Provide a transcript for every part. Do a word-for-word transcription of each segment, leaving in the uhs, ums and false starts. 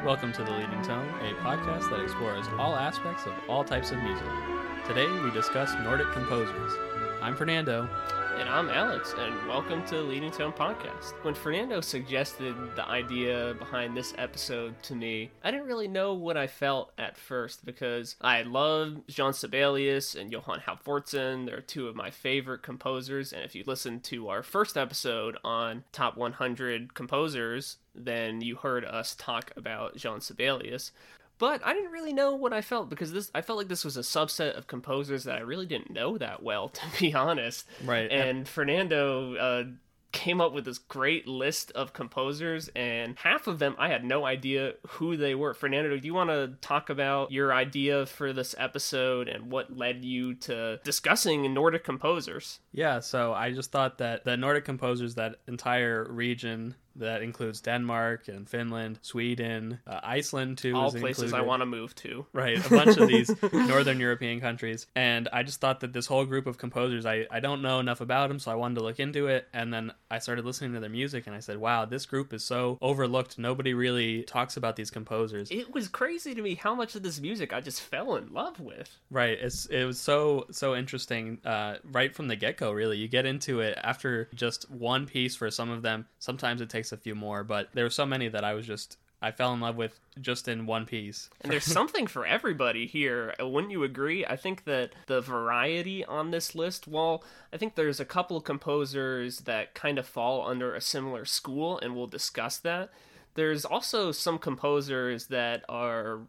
Welcome to The Leading Tone, a podcast that explores all aspects of all types of music. Today we discuss Nordic composers. I'm Fernando. And I'm Alex, and welcome to the Leading Tone Podcast. When Fernando suggested the idea behind this episode to me, I didn't really know what I felt at first, because I love Jean Sibelius and Johann Halvorsen. They're two of my favorite composers, and if you listen to our first episode on Top one hundred Composers, then you heard us talk about Jean Sibelius. But I didn't really know what I felt, because this I felt like this was a subset of composers that I really didn't know that well, to be honest. Right. And Fernando uh, came up with this great list of composers, and half of them I had no idea who they were. Fernando, do you want to talk about your idea for this episode and what led you to discussing Nordic composers? Yeah, so I just thought that the Nordic composers, that entire region that includes Denmark and Finland, Sweden, uh, Iceland too. All is places included. I want to move to. Right, a bunch of these northern European countries. And I just thought that this whole group of composers, I, I don't know enough about them, so I wanted to look into it. And then I started listening to their music, and I said, wow, this group is so overlooked. Nobody really talks about these composers. It was crazy to me how much of this music I just fell in love with. Right, it's it was so, so interesting uh, right from the get-go, really. You get into it after just one piece for some of them. Sometimes it takes a few more, but there were so many that I was just I fell in love with just in one piece. And there's something for everybody here. Wouldn't you agree? I think that the variety on this list, well, I think there's a couple of composers that kind of fall under a similar school, and we'll discuss that. There's also some composers that are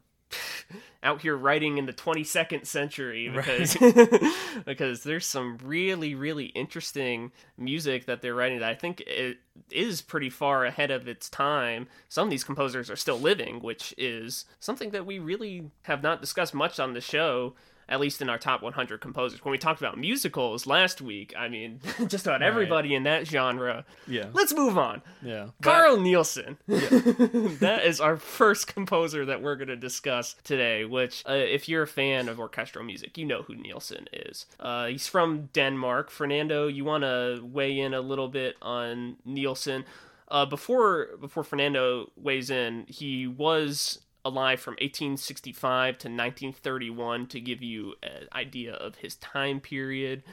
out here writing in the twenty-second century, because right. because there's some really, really interesting music that they're writing that I think it is pretty far ahead of its time. Some of these composers are still living, which is something that we really have not discussed much on the show, at least in our top one hundred composers. When we talked about musicals last week, I mean, just about everybody right. in that genre. Yeah. Let's move on. Yeah. Carl but, Nielsen. Yeah. That is our first composer that we're going to discuss today, which, uh, if you're a fan of orchestral music, you know who Nielsen is. Uh, he's from Denmark. Fernando, you want to weigh in a little bit on Nielsen? Uh, before, before Fernando weighs in, he was alive from eighteen sixty-five to nineteen thirty-one, to give you an idea of his time period.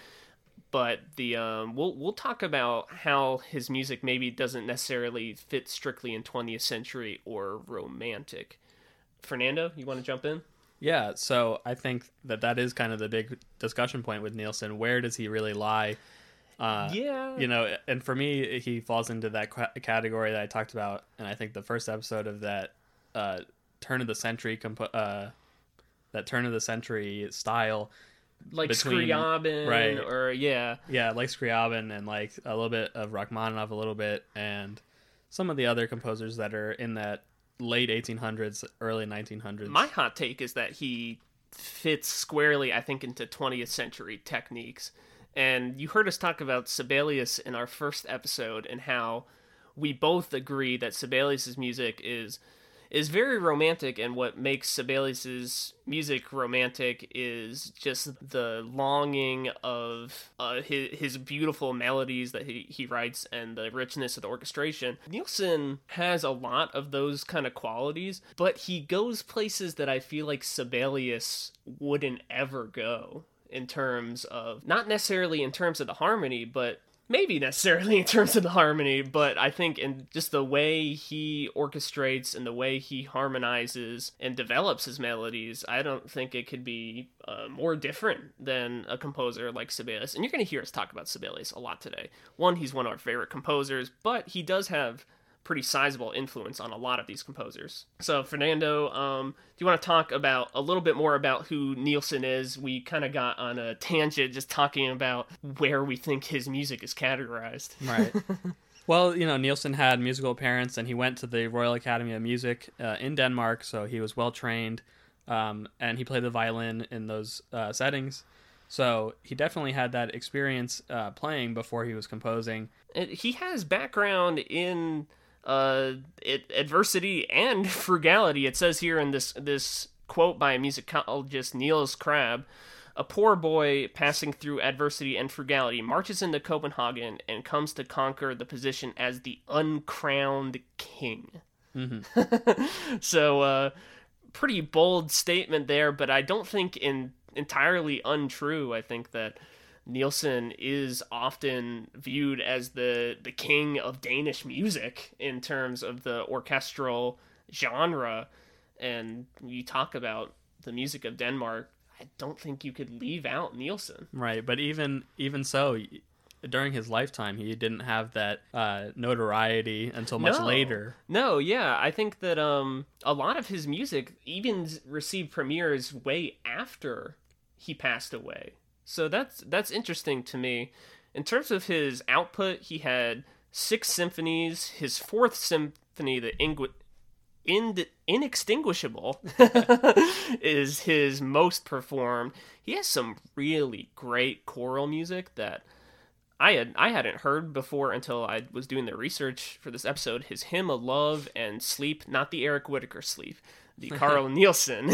But the um, we'll we'll talk about how his music maybe doesn't necessarily fit strictly in twentieth century or romantic. Fernando, you want to jump in? Yeah, so I think that that is kind of the big discussion point with Nielsen. Where does he really lie? Uh, yeah. You know, and for me, he falls into that category that I talked about, and I think the first episode of that uh, turn of the century compo- uh that turn of the century style, like between, Scriabin, right. or yeah yeah like Scriabin, and like a little bit of Rachmaninoff, a little bit, and some of the other composers that are in that late eighteen hundreds, early nineteen hundreds. My hot take is that he fits squarely, I think, into twentieth century techniques. And you heard us talk about Sibelius in our first episode, and how we both agree that Sibelius's music is is very romantic, and what makes Sibelius's music romantic is just the longing of uh, his, his beautiful melodies that he, he writes, and the richness of the orchestration. Nielsen has a lot of those kind of qualities, but he goes places that I feel like Sibelius wouldn't ever go, in terms of, not necessarily in terms of the harmony, but maybe necessarily in terms of the harmony, but I think in just the way he orchestrates and the way he harmonizes and develops his melodies, I don't think it could be uh, more different than a composer like Sibelius. And you're going to hear us talk about Sibelius a lot today. One, he's one of our favorite composers, but he does have pretty sizable influence on a lot of these composers. So, Fernando, um, do you want to talk about a little bit more about who Nielsen is? We kind of got on a tangent just talking about where we think his music is categorized. Right. Well, you know, Nielsen had musical parents, and he went to the Royal Academy of Music uh, in Denmark, so he was well trained, um, and he played the violin in those uh, settings. So he definitely had that experience uh, playing before he was composing. And he has background in uh it, adversity and frugality. It says here in this this quote by musicologist Niels Krabbe, a poor boy passing through adversity and frugality marches into Copenhagen and comes to conquer the position as the uncrowned king. Mm-hmm. So, uh, pretty bold statement there, but I don't think in entirely untrue. I think that Nielsen is often viewed as the the king of Danish music in terms of the orchestral genre. And you talk about the music of Denmark, I don't think you could leave out Nielsen. Right, but even even so, during his lifetime, he didn't have that uh, notoriety until much no. later. No, yeah, I think that um, a lot of his music even received premieres way after he passed away. So that's that's interesting to me. In terms of his output, he had six symphonies. His fourth symphony, the Ingu- In- Inextinguishable, is his most performed. He has some really great choral music that I had I hadn't heard before until I was doing the research for this episode. His Hymn of Love and Sleep, not the Eric Whitacre Sleep, the Carl Nielsen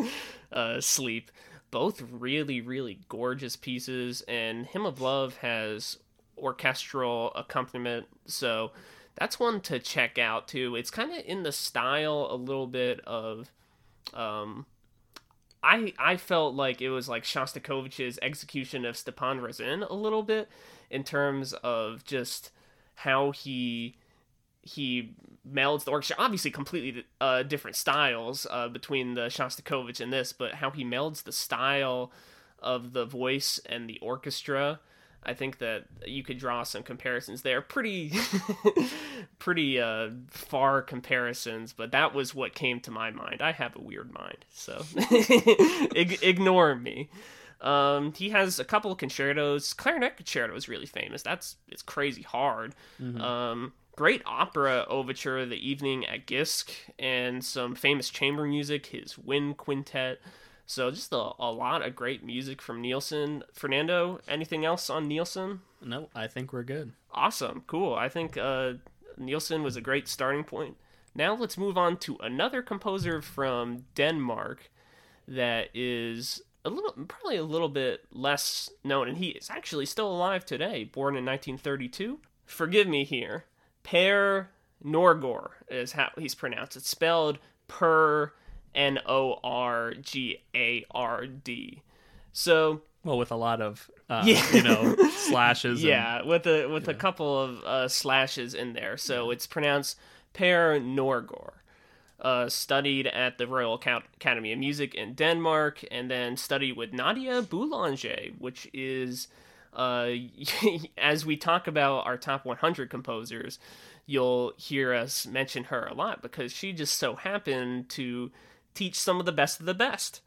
uh, Sleep. Both really, really gorgeous pieces, and Hymn of Love has orchestral accompaniment, so that's one to check out too. It's kind of in the style a little bit of, um, I I felt like it was like Shostakovich's execution of Stepan Razin a little bit in terms of just how he he melds the orchestra. Obviously, completely uh, different styles uh, between the Shostakovich and this, but how he melds the style of the voice and the orchestra. I think that you could draw some comparisons there. Pretty, pretty uh, far comparisons, but that was what came to my mind. I have a weird mind, so Ig- ignore me. Um, he has a couple of concertos. Clarinet Concerto is really famous. That's it's crazy hard. Mm-hmm. Um, great opera overture, The Evening at Gisk, and some famous chamber music, his Wind Quintet. So just a, a lot of great music from Nielsen. Fernando, anything else on Nielsen? No, I think we're good. Awesome, cool. I think uh, Nielsen was a great starting point. Now let's move on to another composer from Denmark that is a little, probably a little bit less known, and he is actually still alive today, born in nineteen thirty-two. Forgive me here. Per Norgård is how he's pronounced. It's spelled Per N O R G A R D. So, well, with a lot of uh, yeah. you know slashes. Yeah, and, with a with yeah. a couple of uh, slashes in there. So yeah. It's pronounced Per Norgård. Uh, studied at the Royal Academy of Music in Denmark, and then studied with Nadia Boulanger, which is, uh, as we talk about our top one hundred composers, you'll hear us mention her a lot because she just so happened to teach some of the best of the best.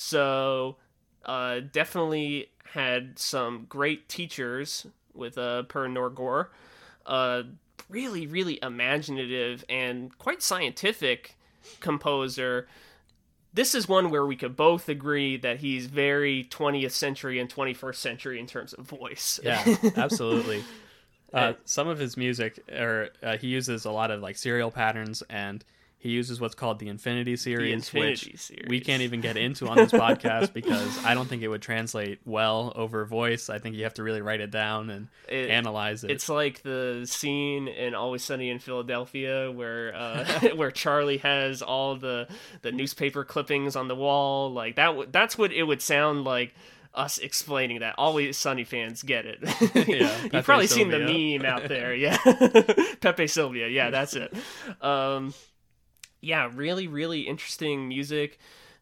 So, uh, definitely had some great teachers with uh, Per Norgård. Uh, really, really imaginative and quite scientific composer. This is one where we could both agree that he's very twentieth century and twenty-first century in terms of voice. Yeah, absolutely. Uh, some of his music, or uh, he uses a lot of like serial patterns, and he uses what's called the Infinity series, the Infinity which series. we can't even get into on this podcast because I don't think it would translate well over voice. I think you have to really write it down and it, analyze it. It's like the scene in Always Sunny in Philadelphia where uh, where Charlie has all the, the newspaper clippings on the wall. Like that. W- that's what it would sound like. Us explaining that. Always Sunny fans get it. Yeah, You've probably seen the meme out there. Yeah, Pepe Sylvia. Yeah, that's it. Um, yeah, really, really interesting music.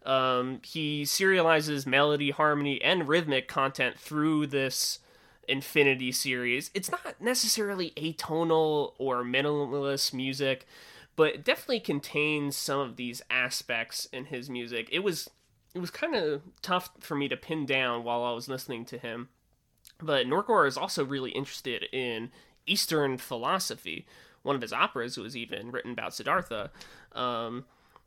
Um, he serializes melody, harmony, and rhythmic content through this Infinity series. It's not necessarily atonal or minimalist music, but it definitely contains some of these aspects in his music. It was it was kind of tough for me to pin down while I was listening to him. But Norgård is also really interested in Eastern philosophy. One of his operas was even written about Siddhartha. Um,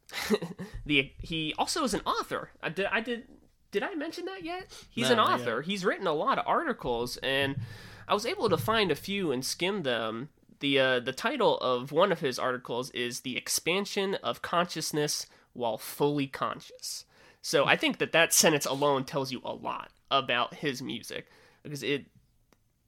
the he also is an author. I did I did did I mention that yet? He's no, an author. Yeah. He's written a lot of articles, and I was able to find a few and skim them. The uh, the title of one of his articles is "The Expansion of Consciousness While Fully Conscious." So I think that that sentence alone tells you a lot about his music, because it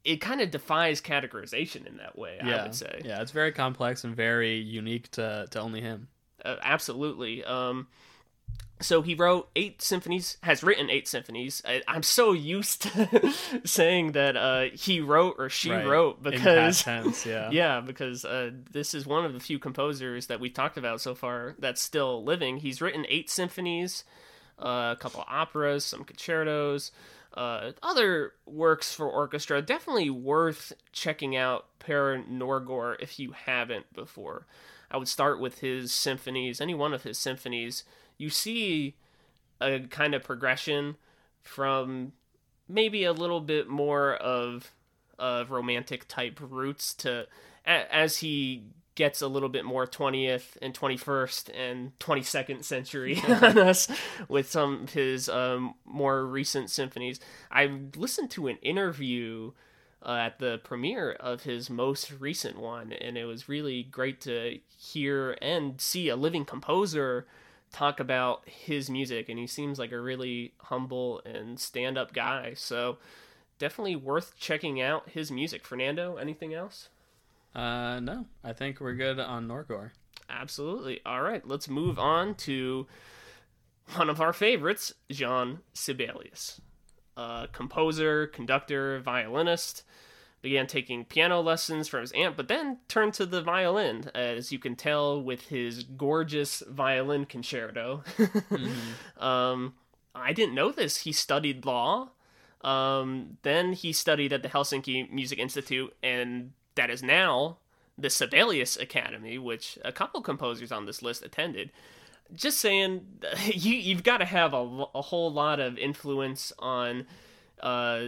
it kind of defies categorization in that way, yeah. I would say. Yeah, it's very complex and very unique to, to only him. Uh, absolutely. Um, so he wrote eight symphonies, has written eight symphonies. I, I'm so used to saying that uh, he wrote or she right. wrote because in past tense, yeah, yeah, because uh, this is one of the few composers that we've talked about so far that's still living. He's written eight symphonies, uh, a couple of operas, some concertos, uh, other works for orchestra. Definitely worth checking out Per Norgård if you haven't before. I would start with his symphonies, any one of his symphonies. You see a kind of progression from maybe a little bit more of of romantic type roots to as he gets a little bit more twentieth and twenty-first and twenty-second century on us with some of his um, more recent symphonies. I listened to an interview Uh, at the premiere of his most recent one, and it was really great to hear and see a living composer talk about his music, and he seems like a really humble and stand-up guy, so definitely worth checking out his music. Fernando, anything else? Uh, no, I think we're good on Norgård. Absolutely. All right, let's move on to one of our favorites, Jean Sibelius. Uh, composer, conductor, violinist, began taking piano lessons from his aunt, but then turned to the violin, as you can tell with his gorgeous violin concerto. mm-hmm. um, I didn't know this. He studied law. Um, then he studied at the Helsinki Music Institute, and that is now the Sibelius Academy, which a couple composers on this list attended. Just saying, you, you've got to have a, a whole lot of influence on uh,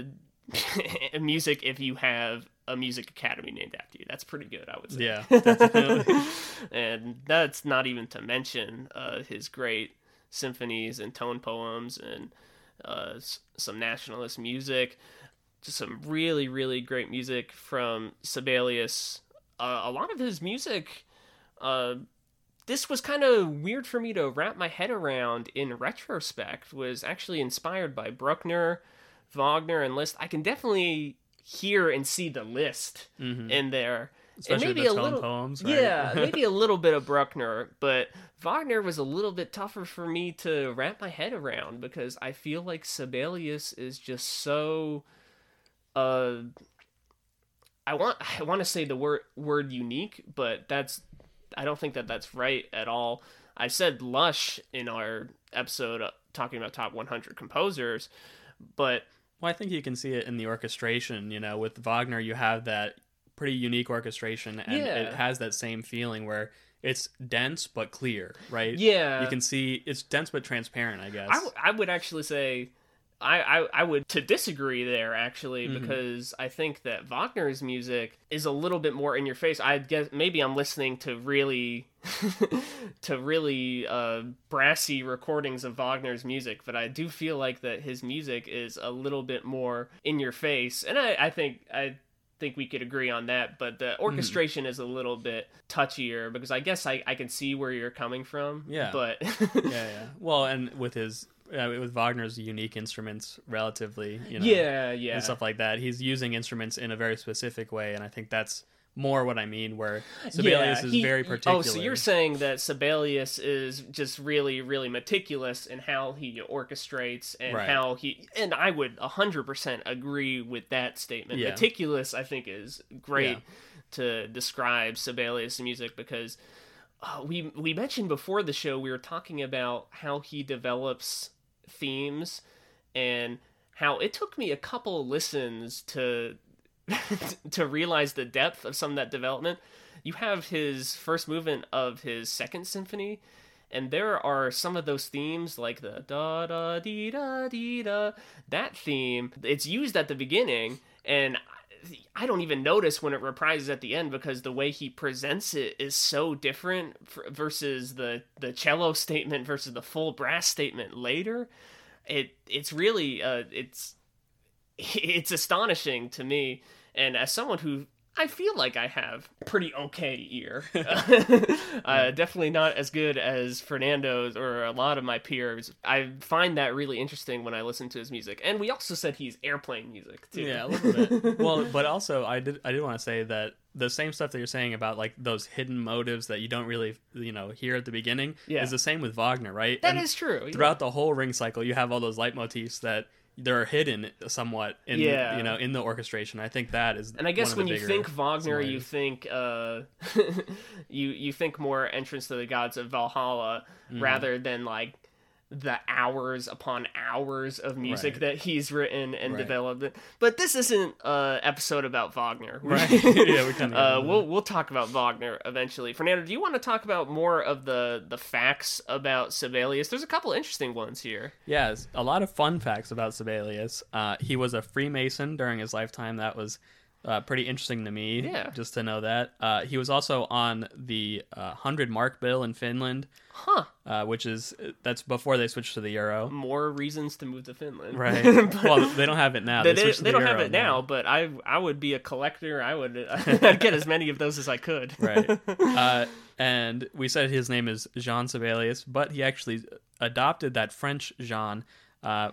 music if you have a music academy named after you. That's pretty good, I would say. Yeah, definitely. And that's not even to mention uh, his great symphonies and tone poems and uh, s- some nationalist music. Just some really, really great music from Sibelius. Uh, a lot of his music... Uh, This was kind of weird for me to wrap my head around in retrospect, was actually inspired by Bruckner, Wagner, and Liszt. I can definitely hear and see the Liszt mm-hmm. in there. Especially and maybe the a tone little, poems, right? Yeah, maybe a little bit of Bruckner, but Wagner was a little bit tougher for me to wrap my head around because I feel like Sibelius is just so... Uh, I want I want to say the word word unique, but that's... I don't think that that's right at all. I said lush in our episode uh, talking about top one hundred composers, but... Well, I think you can see it in the orchestration, you know, with Wagner you have that pretty unique orchestration, and yeah. it has that same feeling where it's dense but clear, right? Yeah. You can see, it's dense but transparent, I guess. I, w- I would actually say... I, I, I would to disagree there actually mm-hmm. because I think that Wagner's music is a little bit more in your face. I guess maybe I'm listening to really to really uh, brassy recordings of Wagner's music, but I do feel like that his music is a little bit more in your face, and I, I think I think we could agree on that. But the orchestration mm-hmm. is a little bit touchier because I guess I, I can see where you're coming from. Yeah, but yeah, yeah. Well, and with his. Uh, with Wagner's unique instruments relatively, you know, yeah, yeah, and stuff like that. He's using instruments in a very specific way, and I think that's more what I mean, where Sibelius yeah, is he, very particular. Oh, so you're saying that Sibelius is just really, really meticulous in how he orchestrates and right. how he... And I would one hundred percent agree with that statement. Yeah. Meticulous, I think, is great yeah. to describe Sibelius' music because uh, we, we mentioned before the show, we were talking about how he develops themes and how it took me a couple listens to to realize the depth of some of that development. You have his first movement of his second symphony, and there are some of those themes like the da da dee da dee da. That theme, it's used at the beginning, and I don't even notice when it reprises at the end because the way he presents it is so different versus the, the cello statement versus the full brass statement later. It it's really uh, it's it's astonishing to me, and as someone who I feel like I have pretty okay ear. uh, definitely not as good as Fernando's or a lot of my peers. I find that really interesting when I listen to his music. And we also said he's airplane music too. Yeah, a little bit. Well, but also I did I did want to say that the same stuff that you're saying about like those hidden motives that you don't really, you know, hear at the beginning Yeah. is the same with Wagner, right? That And is true. throughout the whole Ring cycle, you have all those leitmotifs that they're hidden somewhat in Yeah. you know in the orchestration. I think that is And I guess one of when the you bigger think Wagner, you similarities. think uh, you you think more Entrance to the Gods of Valhalla Mm-hmm. rather than like the hours upon hours of music Right. that he's written and Right. developed. But this isn't an episode about Wagner. Right. Yeah, we kinda got uh, into we'll we'll talk about Wagner eventually. Fernando, do you want to talk about more of the the facts about Sibelius? There's a couple interesting ones here. Yes, a lot of fun facts about Sibelius. Uh, he was a Freemason during his lifetime. That was uh, pretty interesting to me. Yeah. Just to know that. Uh, he was also on the uh, hundred mark bill in Finland, Huh. uh, which is that's before they switched to the euro. More reasons to move to Finland. Right. But- Well, they don't have it now. They, They, they, switched to they the don't have euro it now, but I I would be a collector. I would I'd get as many of those as I could. Right. Uh, and we said his name is Jean Sibelius, but he actually adopted that French Jean uh,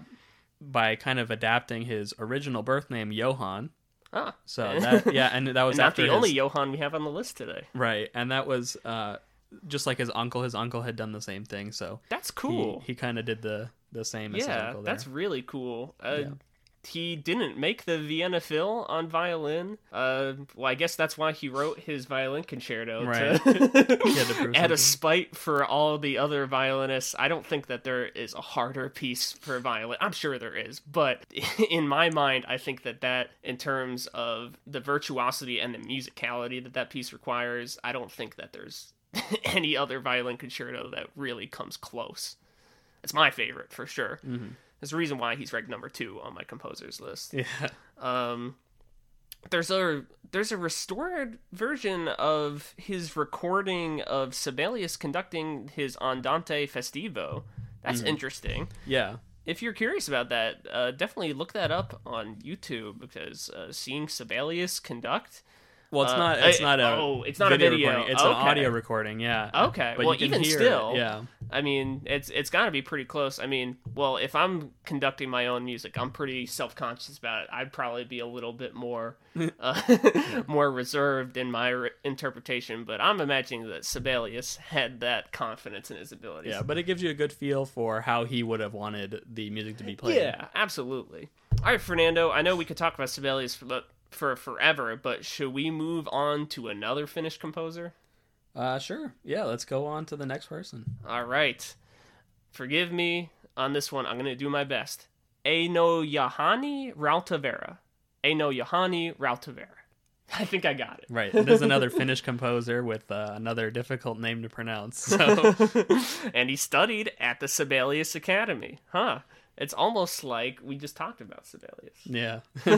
by kind of adapting his original birth name, Johann. Ah, So that yeah, and that was and not after the his, only Johann we have on the list today. right, and that was uh, just like his uncle. His uncle had done the same thing, so That's he, cool. he kind of did the the same as his Yeah, uncle there. that's really cool. Uh, Yeah. He didn't make the Vienna Phil on violin. Uh, well, I guess that's why he wrote his violin concerto. Right. To He had to prove Out something. of spite for all the other violinists, I don't think that there is a harder piece for violin. I'm sure there is, but in my mind, I think that that, in terms of the virtuosity and the musicality that that piece requires, I don't think that there's any other violin concerto that really comes close. It's my favorite for sure. Mm-hmm. There's a reason why he's ranked number two on my composers list. Yeah. Um, there's a there's a restored version of his recording of Sibelius conducting his Andante Festivo. That's Mm-hmm. interesting. Yeah. If you're curious about that, uh, definitely look that up on YouTube, because uh, seeing Sibelius conduct. Well, it's Uh, not. It's I- not a. oh, it's not a video. recording. It's Okay. an audio recording. Yeah. Okay, But well, you can even hear still, it. Yeah. I mean, it's it's got to be pretty close. I mean, well, if I'm conducting my own music, I'm pretty self conscious about it. I'd probably be a little bit more uh, more reserved in my re- interpretation. But I'm imagining that Sibelius had that confidence in his abilities. Yeah, but it gives you a good feel for how he would have wanted the music to be played. Yeah, absolutely. All right, Fernando. I know we could talk about Sibelius for for forever, but should we move on to another Finnish composer? Uh, sure. Yeah, let's go on to the next person. All right. Forgive me on this one. I'm going to do my best. Eino Juhani Rautavara. Eino Juhani Rautavara. I think I got it. Right. There's another Finnish composer with uh, another difficult name to pronounce. So And he studied at the Sibelius Academy. Huh. It's almost like we just talked about Sibelius. yeah.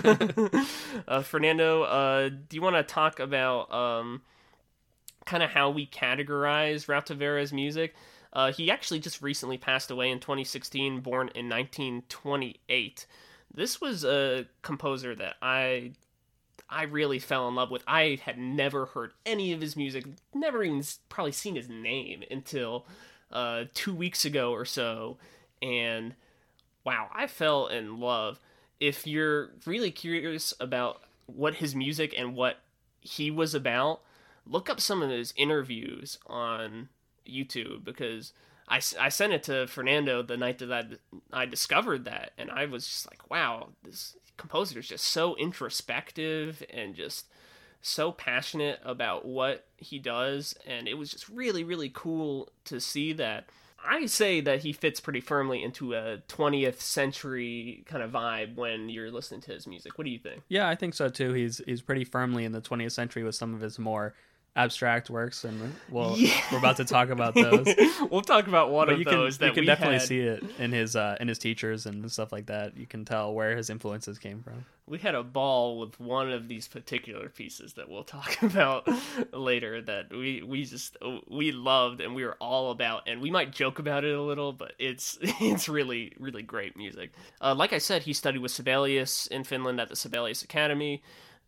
uh, Fernando, uh, do you want to talk about um, kind of how we categorize Rautavara's music? Uh, he actually just recently passed away in twenty sixteen, born in nineteen twenty-eight. This was a composer that I I really fell in love with. I had never heard any of his music, never even s- probably seen his name until uh, two weeks ago or so, and wow, I fell in love. If you're really curious about what his music and what he was about, look up some of his interviews on YouTube, because I, I sent it to Fernando the night that I, I discovered that, and I was just like, wow, this composer is just so introspective and just so passionate about what he does, and it was just really, really cool to see that. I say that he fits pretty firmly into a twentieth century kind of vibe when you're listening to his music. What do you think? Yeah, I think so too. He's he's pretty firmly in the twentieth century with some of his more abstract works, and well, Yeah. we're about to talk about those. We'll talk about one But of you can those that you can we definitely had. see it in his uh, in his teachers and stuff like that. You can tell where his influences came from. We had a ball with one of these particular pieces that we'll talk about later that we we just we loved and we were all about, and we might joke about it a little, but it's it's really really great music. Uh, like I said, he studied with Sibelius in Finland at the Sibelius Academy.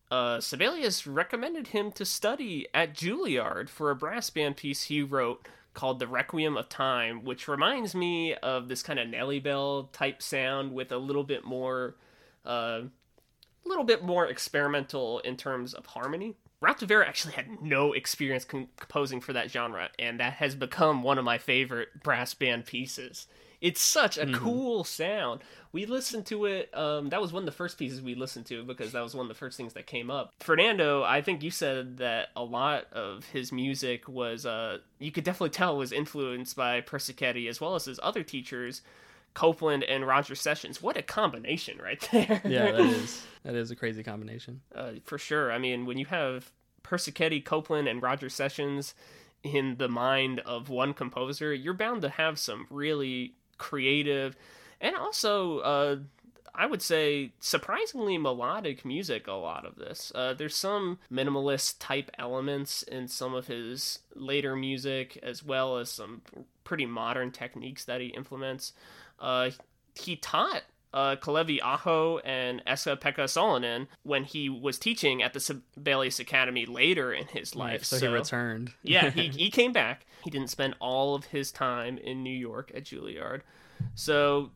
uh, Sibelius recommended him to study at Juilliard for a brass band piece he wrote called The Requiem of Time, which reminds me of this kind of Nelly Bell type sound with a little bit more, uh, a little bit more experimental in terms of harmony. Ralph de Vera actually had no experience com- composing for that genre, and that has become one of my favorite brass band pieces. It's such a mm-hmm. cool sound. We listened to it, um, that was one of the first pieces we listened to, because that was one of the first things that came up. Fernando, I think you said that a lot of his music was, uh, you could definitely tell was influenced by Persichetti, as well as his other teachers, Copland and Roger Sessions. What a combination right there. Yeah, that is. That is a crazy combination. Uh, for sure. I mean, when you have Persichetti, Copland, and Roger Sessions in the mind of one composer, you're bound to have some really creative and also, uh, I would say, surprisingly melodic music, a lot of this. Uh, there's some minimalist type elements in some of his later music, as well as some pretty modern techniques that he implements. Uh, he taught uh, Kalevi Aho and Esa-Pekka Salonen when he was teaching at the Sibelius Academy later in his life. Right, so, so he returned. yeah, he, he came back. He didn't spend all of his time in New York at Juilliard. So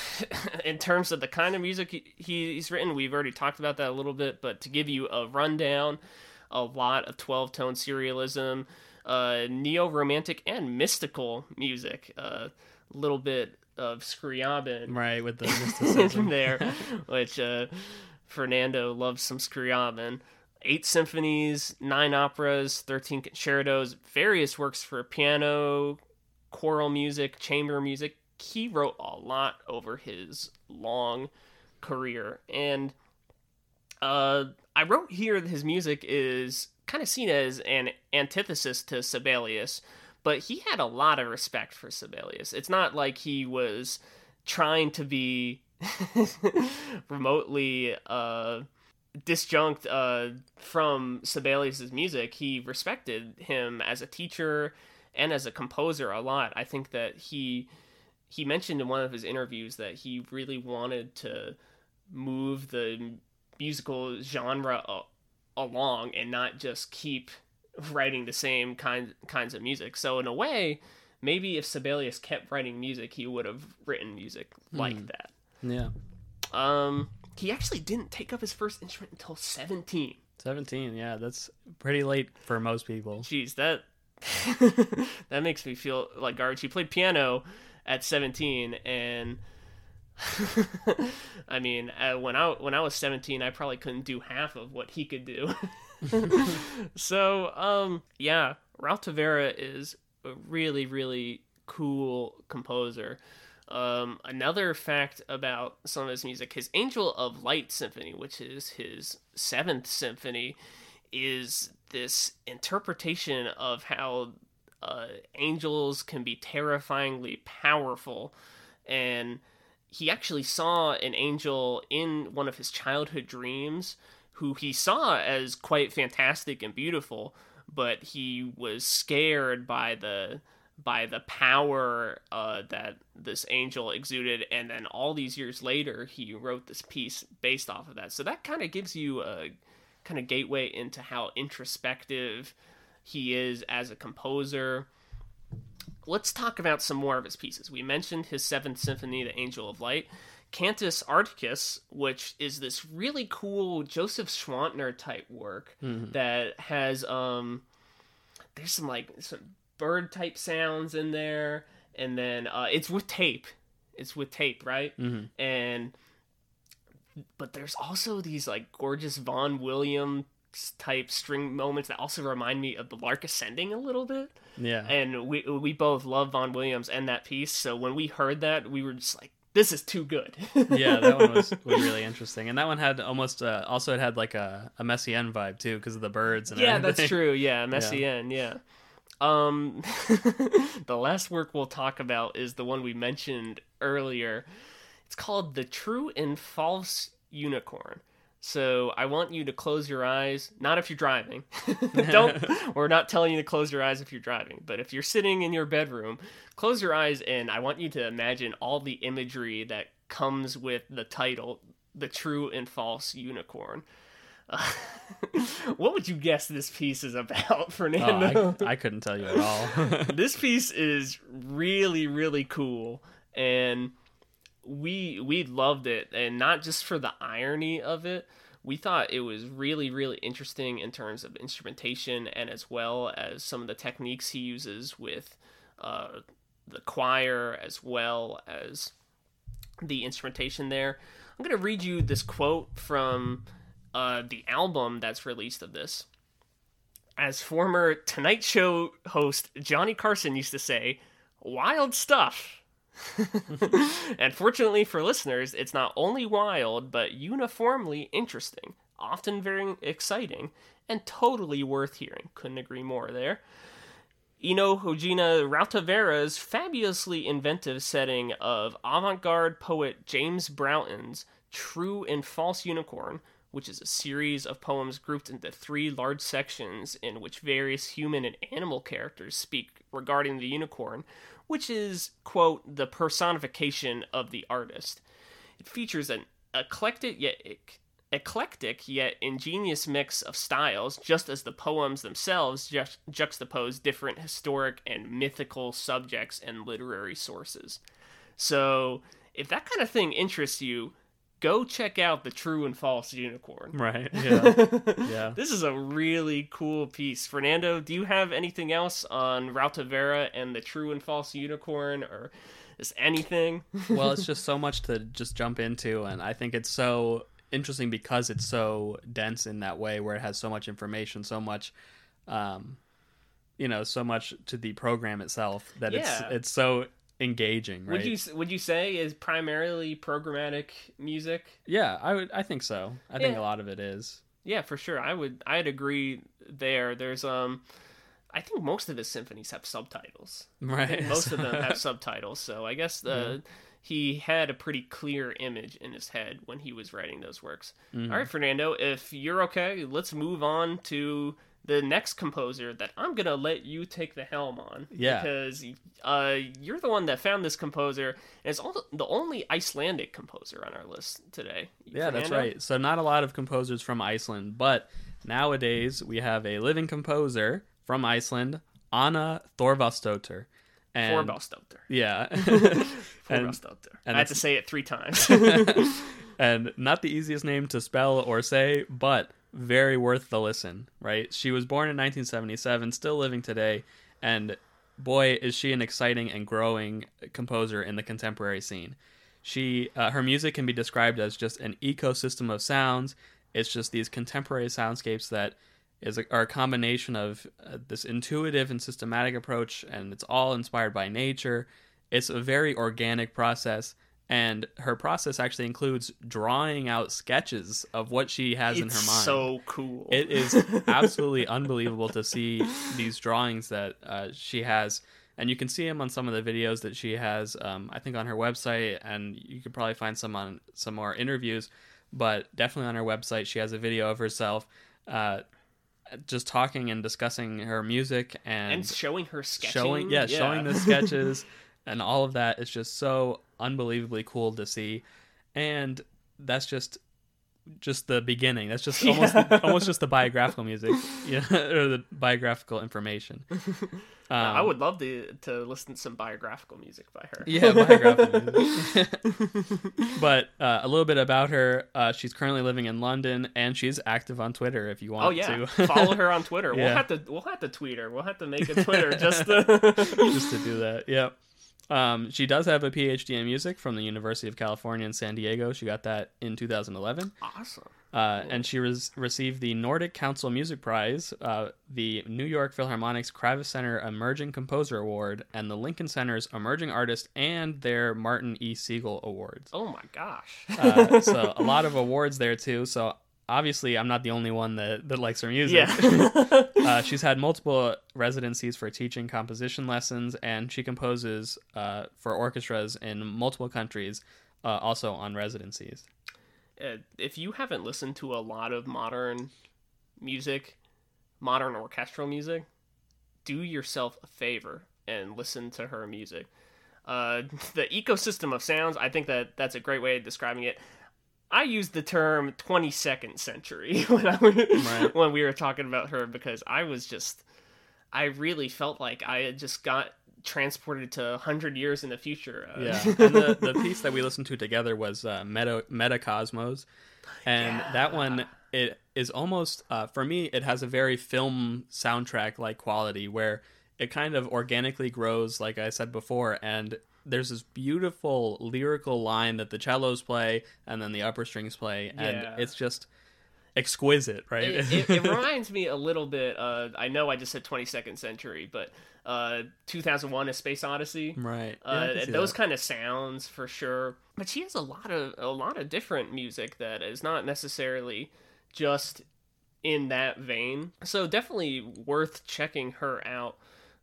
in terms of the kind of music he, he's written, we've already talked about that a little bit, but to give you a rundown, a lot of twelve-tone serialism, uh, neo-romantic and mystical music, a uh, little bit of Scriabin. Right, with the mysticism there, which uh, Fernando loves some Scriabin. Eight symphonies, nine operas, thirteen concertos, various works for piano, choral music, chamber music. He wrote a lot over his long career. And uh, I wrote here that his music is kind of seen as an antithesis to Sibelius, but he had a lot of respect for Sibelius. It's not like he was trying to be remotely uh, disjunct uh, from Sibelius's music. He respected him as a teacher and as a composer a lot. I think that he he mentioned in one of his interviews that he really wanted to move the musical genre a- along and not just keep writing the same kind, kinds of music. So in a way, maybe if Sibelius kept writing music, he would have written music like mm. that. Yeah. Um, he actually didn't take up his first instrument until seventeen. seventeen, yeah, that's pretty late for most people. Jeez, that that makes me feel like garbage. He played piano at seventeen, and I mean, uh, when I when I was seventeen, I probably couldn't do half of what he could do. So, um, yeah, Ralph de Vera is a really, really cool composer. Um, another fact about some of his music, his Angel of Light Symphony, which is his seventh symphony, is this interpretation of how uh, angels can be terrifyingly powerful. And he actually saw an angel in one of his childhood dreams, who he saw as quite fantastic and beautiful, but he was scared by the by the power uh, that this angel exuded, and then all these years later, he wrote this piece based off of that. So that kind of gives you a kind of gateway into how introspective he is as a composer. Let's talk about some more of his pieces. We mentioned his Seventh Symphony, The Angel of Light. Cantus Ardicus, which is this really cool Joseph Schwantner type work mm-hmm. that has, um, there's some like some bird type sounds in there, and then uh, it's with tape. It's with tape, right? Mm-hmm. And but there's also these like gorgeous Vaughan Williams type string moments that also remind me of The Lark Ascending a little bit. Yeah. And we we both love Vaughan Williams and that piece, so when we heard that, we were just like, this is too good. Yeah, that one was, was really interesting. And that one had almost, uh, also it had like a, a Messiaen vibe too, because of the birds and yeah, everything. That's true. Yeah, Messiaen, yeah. yeah. Um, the last work we'll talk about is the one we mentioned earlier. It's called The True and False Unicorn. So I want you to close your eyes, not if you're driving. Don't, we're not telling you to close your eyes if you're driving, but if you're sitting in your bedroom, close your eyes, and I want you to imagine all the imagery that comes with the title, The True and False Unicorn. Uh, what would you guess this piece is about, Fernando? Oh, I, I couldn't tell you at all. This piece is really, really cool, and we we loved it, and not just for the irony of it. We thought it was really, really interesting in terms of instrumentation, and as well as some of the techniques he uses with uh, the choir, as well as the instrumentation there. I'm going to read you this quote from uh, the album that's released of this. As former Tonight Show host Johnny Carson used to say, wild stuff. And fortunately for listeners, it's not only wild, but uniformly interesting, often very exciting, and totally worth hearing. Couldn't agree more there. Ino Hojina Rautavera's fabulously inventive setting of avant-garde poet James Broughton's True and False Unicorn, which is a series of poems grouped into three large sections in which various human and animal characters speak regarding the unicorn, which is, quote, the personification of the artist. It features an eclectic yet eclectic yet ingenious mix of styles, just as the poems themselves ju- juxtapose different historic and mythical subjects and literary sources. So, if that kind of thing interests you, go check out the True and False Unicorn. Right, yeah. yeah. This is a really cool piece. Fernando, do you have anything else on Rautavera and the True and False Unicorn, or just anything? Well, it's just so much to just jump into, and I think it's so interesting because it's so dense in that way, where it has so much information, so much, um, you know, so much to the program itself, that Yeah. it's it's so engaging, right? Would you would you say is primarily programmatic music? Yeah, I would. I think so. I think Yeah. a lot of it is. Yeah, for sure. I would I'd agree there. There's um I think most of his symphonies have subtitles. Right. Most of them have subtitles, so I guess the Yeah. he had a pretty clear image in his head when he was writing those works. Mhm. All right, Fernando, if you're okay, let's move on to the next composer that I'm going to let you take the helm on. Yeah. Because uh, you're the one that found this composer, and it's also the only Icelandic composer on our list today. Yeah, that's Fernando? right. So not a lot of composers from Iceland, but nowadays we have a living composer from Iceland, Anna Thorvaldsdóttir. And Thorvaldsdóttir. yeah. Thorvaldsdóttir. and I had to that's- say it three times. And not the easiest name to spell or say, but very worth the listen, right? She was born in nineteen seventy-seven, still living today, and boy, is she an exciting and growing composer in the contemporary scene. She, uh, her music can be described as just an ecosystem of sounds. It's just these contemporary soundscapes that is a, are a combination of uh, this intuitive and systematic approach, and it's all inspired by nature. It's a very organic process. And her process actually includes drawing out sketches of what she has in her It's mind. so cool. It is absolutely unbelievable to see these drawings that uh, she has. And you can see them on some of the videos that she has, um, I think, on her website. And you could probably find some on some more interviews. But definitely on her website, she has a video of herself uh, just talking and discussing her music. And, and showing her sketching. showing, yeah, showing the sketches. And all of that is just so unbelievably cool to see. And that's just just the beginning. That's just almost almost just the biographical music, you know, or the biographical information. Um, I would love to to listen to some biographical music by her. Yeah, biographical music. But uh, a little bit about her. Uh, she's currently living in London, and she's active on Twitter if you want Oh yeah, to. follow her on Twitter. Yeah. We'll have to we'll have to tweet her. We'll have to make a Twitter just to just to do that. Yep. Um, she does have a P H D in music from the University of California in San Diego. She got that in two thousand eleven. Awesome. Uh, and she res- received the Nordic Council Music Prize, uh, the New York Philharmonic's Kravis Center Emerging Composer Award, and the Lincoln Center's Emerging Artist and their Martin E. Siegel Awards. Oh my gosh. Uh, so a lot of awards there too. So obviously I'm not the only one that, that likes her music. Yeah. uh, she's had multiple residencies for teaching composition lessons, and she composes uh, for orchestras in multiple countries, uh, also on residencies. Uh, if you haven't listened to a lot of modern music, modern orchestral music, do yourself a favor and listen to her music. Uh, the ecosystem of sounds, I think that that's a great way of describing it. I used the term twenty-second century when I right. when we were talking about her, because I was just, I really felt like I had just got transported to one hundred years in the future. Uh, yeah, and the, the piece that we listened to together was uh, Meta, Metacosmos, and yeah. that one, it is almost, uh, for me, it has a very film soundtrack-like quality, where it kind of organically grows, like I said before, and there's this beautiful lyrical line that the cellos play, and then the upper strings play, and yeah. it's just exquisite, right? It, it, it reminds me a little bit, uh, I know I just said twenty-second century, but uh, two thousand one: A Space Odyssey. Right. Uh, yeah, those that. kind of sounds, for sure. But she has a lot of a lot of different music that is not necessarily just in that vein. So definitely worth checking her out.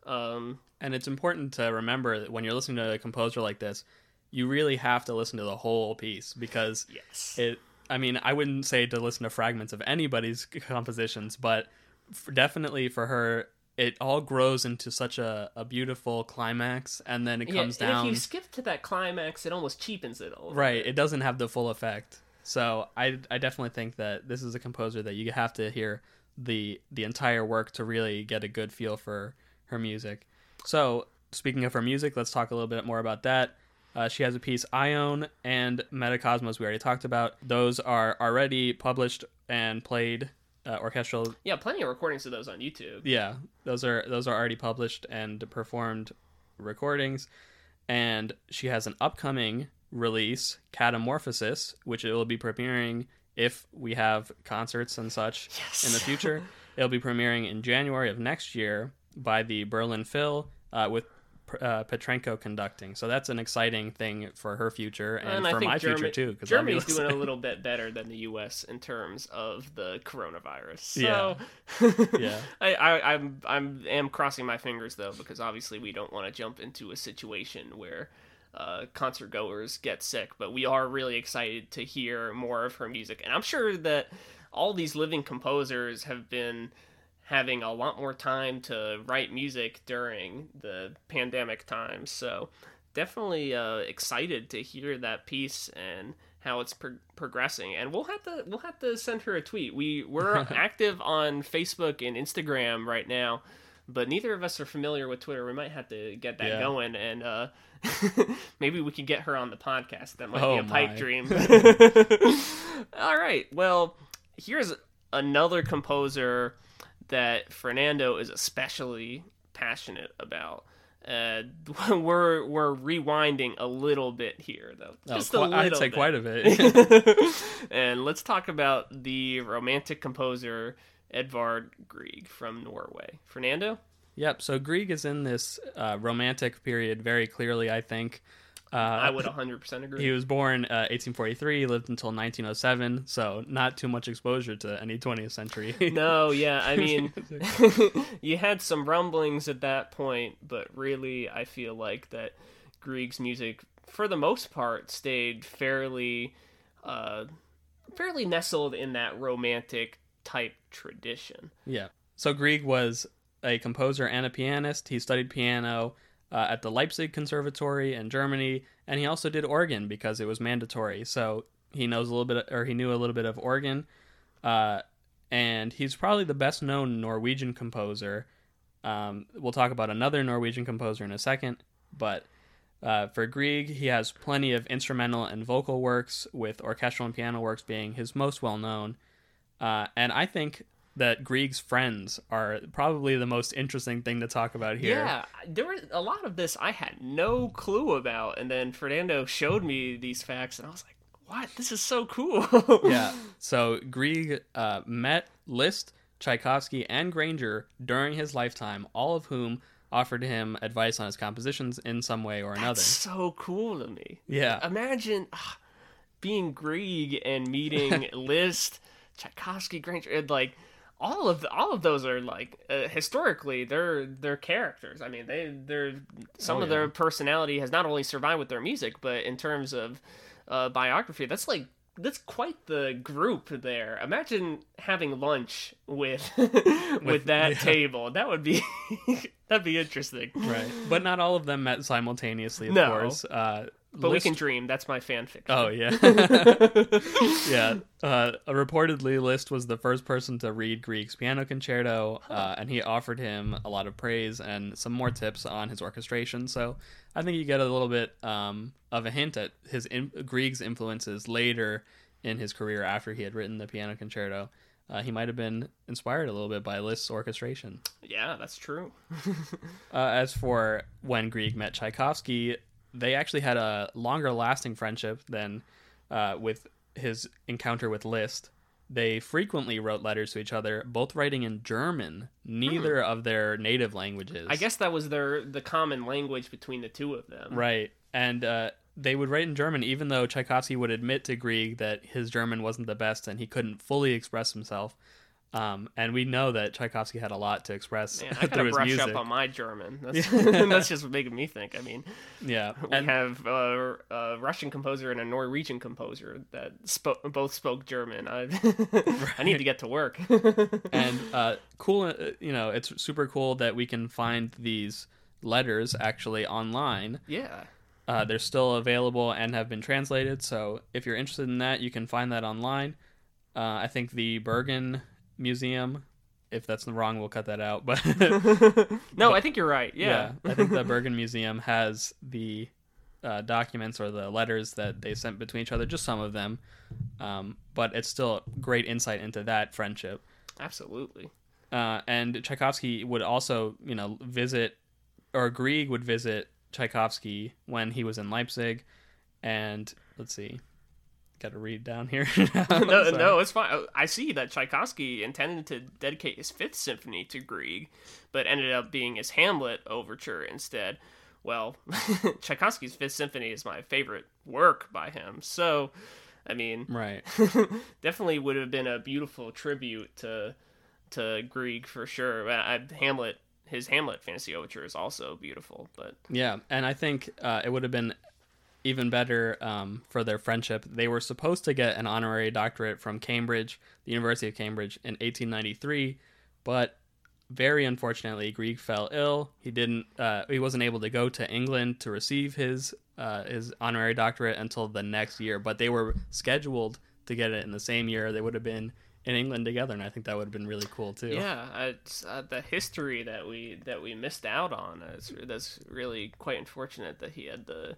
Um, and it's important to remember that when you're listening to a composer like this, you really have to listen to the whole piece, because yes. it, I mean, I wouldn't say to listen to fragments of anybody's compositions, but for, definitely for her, it all grows into such a, a beautiful climax, and then it comes yeah, down. And if you skip to that climax, it almost cheapens it a little Right, bit. It doesn't have the full effect. So I, I definitely think that this is a composer that you have to hear the the entire work to really get a good feel for her music. So speaking of her music, let's talk a little bit more about that. Uh, she has a piece, Ione and Metacosmos, we already talked about. Those are already published and played uh, orchestral. Yeah, plenty of recordings of those on YouTube. Yeah, those are those are already published and performed recordings. And she has an upcoming release, Catamorphosis, which it will be premiering if we have concerts and such yes. in the future. It'll be premiering in January of next year by the Berlin Phil uh, with uh, Petrenko conducting. So that's an exciting thing for her future and, and for I think my German, future too. Cause Germany's doing a little bit better than the U S in terms of the coronavirus. So yeah, yeah. I, I, I'm I'm am crossing my fingers though, because obviously we don't want to jump into a situation where uh, concert goers get sick. But we are really excited to hear more of her music, and I'm sure that all these living composers have been having a lot more time to write music during the pandemic times. So definitely uh, excited to hear that piece and how it's pro- progressing. And we'll have to we'll have to send her a tweet. We we're active on Facebook and Instagram right now, but neither of us are familiar with Twitter. We might have to get that yeah. going, and uh, maybe we can get her on the podcast. That might oh be a pipe my. dream. All right. Well, here's another composer that Fernando is especially passionate about. Uh, we're we're rewinding a little bit here, though. Just oh, a little I'd say bit. quite a bit. And let's talk about the romantic composer Edvard Grieg from Norway. Fernando? Yep, so Grieg is in this uh, romantic period very clearly, I think. Uh, I would one hundred percent agree. He was born uh, eighteen forty-three, lived until nineteen oh seven, so not too much exposure to any twentieth century. No, yeah, I mean, you had some rumblings at that point, but really I feel like that Grieg's music, for the most part, stayed fairly, uh, fairly nestled in that romantic type tradition. Yeah, so Grieg was a composer and a pianist. He studied piano Uh, at the Leipzig Conservatory in Germany, and he also did organ because it was mandatory. So he knows a little bit, or he knew a little bit of organ, uh, and he's probably the best known Norwegian composer. Um, we'll talk about another Norwegian composer in a second, but uh, for Grieg, he has plenty of instrumental and vocal works, with orchestral and piano works being his most well known. Uh, and I think that Grieg's friends are probably the most interesting thing to talk about here. Yeah, there were a lot of this I had no clue about, and then Fernando showed me these facts, and I was like, what? This is so cool. Yeah, so Grieg uh, met Liszt, Tchaikovsky, and Granger during his lifetime, all of whom offered him advice on his compositions in some way or another. That's so cool to me. Yeah. Imagine uh, being Grieg and meeting Liszt, Tchaikovsky, Granger, and like, all of the, all of those are like uh, historically they're they're characters. I mean, they they're some oh, of yeah. their personality has not only survived with their music, but in terms of uh, biography, that's like that's quite the group there. Imagine having lunch with with, with that yeah. table. That would be that'd be interesting, right? But not all of them met simultaneously, of no. course. Uh, But Liszt... we can dream. That's my fan fiction. Oh, yeah. yeah. Uh, reportedly, Liszt was the first person to read Grieg's piano concerto, uh, and he offered him a lot of praise and some more tips on his orchestration. So I think you get a little bit um, of a hint at his in- Grieg's influences later in his career after he had written the piano concerto. Uh, he might have been inspired a little bit by Liszt's orchestration. Yeah, that's true. uh, as for when Grieg met Tchaikovsky, they actually had a longer lasting friendship than uh, with his encounter with Liszt. They frequently wrote letters to each other, both writing in German, neither hmm. of their native languages. I guess that was their the common language between the two of them. Right. And uh, they would write in German, even though Tchaikovsky would admit to Grieg that his German wasn't the best and he couldn't fully express himself. Um, and we know that Tchaikovsky had a lot to express Man, I through his brush music. up on my German. That's, that's just making me think. I mean, yeah, we and, have uh, a Russian composer and a Norwegian composer that spo- both spoke German. I, right. I need to get to work. And uh, cool, you know, it's super cool that we can find these letters actually online. Yeah. Uh, they're still available and have been translated. So if you're interested in that, you can find that online. Uh, I think the Bergen Museum, if that's wrong, we'll cut that out. But no, but, I think you're right. Yeah, yeah I think the Bergen Museum has the uh, documents or the letters that they sent between each other, just some of them. Um, but it's still great insight into that friendship. Absolutely. Uh, and Tchaikovsky would also, you know, visit, or Grieg would visit Tchaikovsky when he was in Leipzig. And let's see. Got to read down here. no, no, it's fine. I see that Tchaikovsky intended to dedicate his Fifth Symphony to Grieg, but ended up being his Hamlet overture instead. Well, Tchaikovsky's Fifth Symphony is my favorite work by him, so, I mean, right, definitely would have been a beautiful tribute to to Grieg for sure. I, Hamlet, his Hamlet Fantasy Overture is also beautiful, but yeah, and I think uh, it would have been even better um, for their friendship. They were supposed to get an honorary doctorate from Cambridge, the University of Cambridge, in eighteen ninety-three, but very unfortunately, Grieg fell ill. He didn't. Uh, he wasn't able to go to England to receive his uh, his honorary doctorate until the next year. But they were scheduled to get it in the same year. They would have been in England together, and I think that would have been really cool too. Yeah, it's uh, the history that we that we missed out on. It's, that's really quite unfortunate that he had the.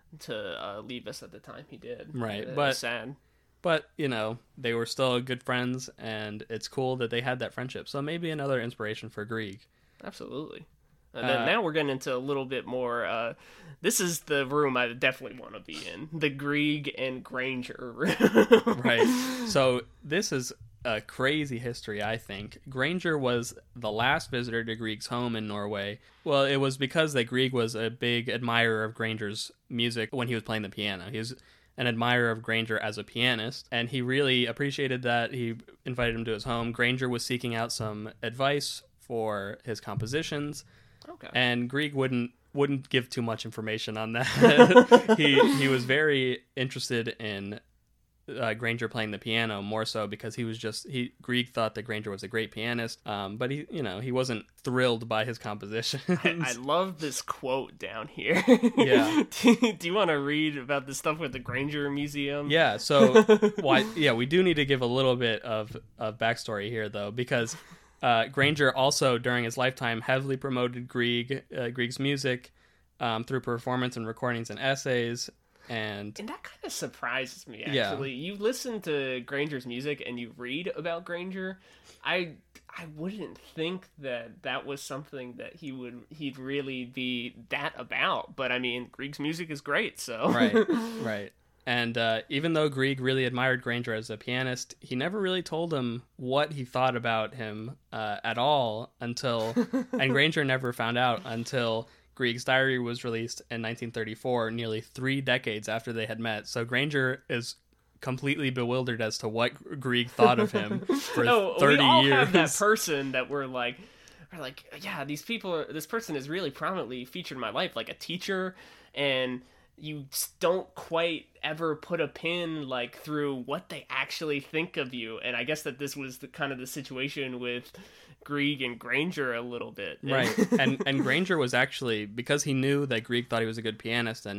to uh, leave us at the time he did. Right, it but sad. But you know, they were still good friends, and it's cool that they had that friendship. So maybe another inspiration for Grieg. Absolutely. And then Uh, now we're getting into a little bit more. Uh, this is the room I definitely want to be in: the Grieg and Granger room. Right. So this is a crazy history, I think. Granger was the last visitor to Grieg's home in Norway. Well, it was because that Grieg was a big admirer of Granger's music when he was playing the piano. He was an admirer of Granger as a pianist, and he really appreciated that. He invited him to his home. Granger was seeking out some advice for his compositions, okay. and Grieg wouldn't wouldn't give too much information on that. he he was very interested in Uh, Granger playing the piano more so because he was just he Grieg thought that Granger was a great pianist, um, but he you know he wasn't thrilled by his compositions. I, I love this quote down here. Yeah. do, do you want to read about the stuff with the Granger Museum? Yeah. So why? Yeah, we do need to give a little bit of of backstory here though, because uh, Granger also during his lifetime heavily promoted Grieg uh, Grieg's music um, through performance and recordings and essays. And, and that kind of surprises me, actually. Yeah. You listen to Granger's music and you read about Granger. I I wouldn't think that that was something that he would he'd really be that about. But I mean, Grieg's music is great, so right, right. And uh, even though Grieg really admired Granger as a pianist, he never really told him what he thought about him uh, at all until, and Granger never found out until Grieg's diary was released in nineteen thirty-four, nearly three decades after they had met. So Granger is completely bewildered as to what Grieg thought of him for no, thirty we all years. Have that person that we're like, we're like, yeah, these people, are, this person is really prominently featured in my life, like a teacher, and you don't quite ever put a pin like through what they actually think of you. And I guess that this was the kind of the situation with Grieg and Granger a little bit. Right. and and Granger was actually, because he knew that Grieg thought he was a good pianist and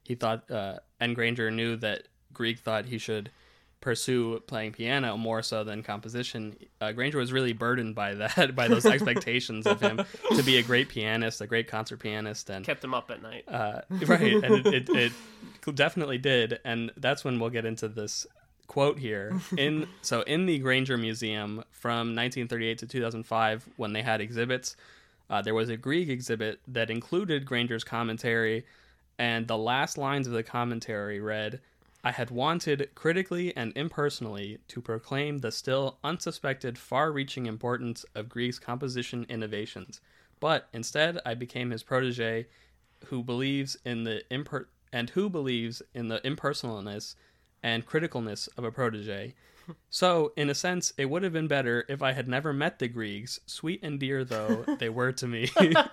he thought, uh, and Granger knew that Grieg thought he should pursue playing piano more so than composition. uh, Granger was really burdened by that, by those expectations of him to be a great pianist, a great concert pianist, and kept him up at night. uh, right, and it, it, it definitely did, and that's when we'll get into this quote here. In so in the Granger Museum from nineteen thirty-eight to two thousand five, when they had exhibits, uh, there was a Grieg exhibit that included Granger's commentary, and the last lines of the commentary read, "I had wanted, critically and impersonally, to proclaim the still unsuspected far-reaching importance of Grieg's composition innovations. But instead, I became his protege, who believes in the imper- and who believes in the impersonalness and criticalness of a protege. So, in a sense, it would have been better if I had never met the Griegs, sweet and dear though they were to me."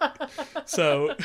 so,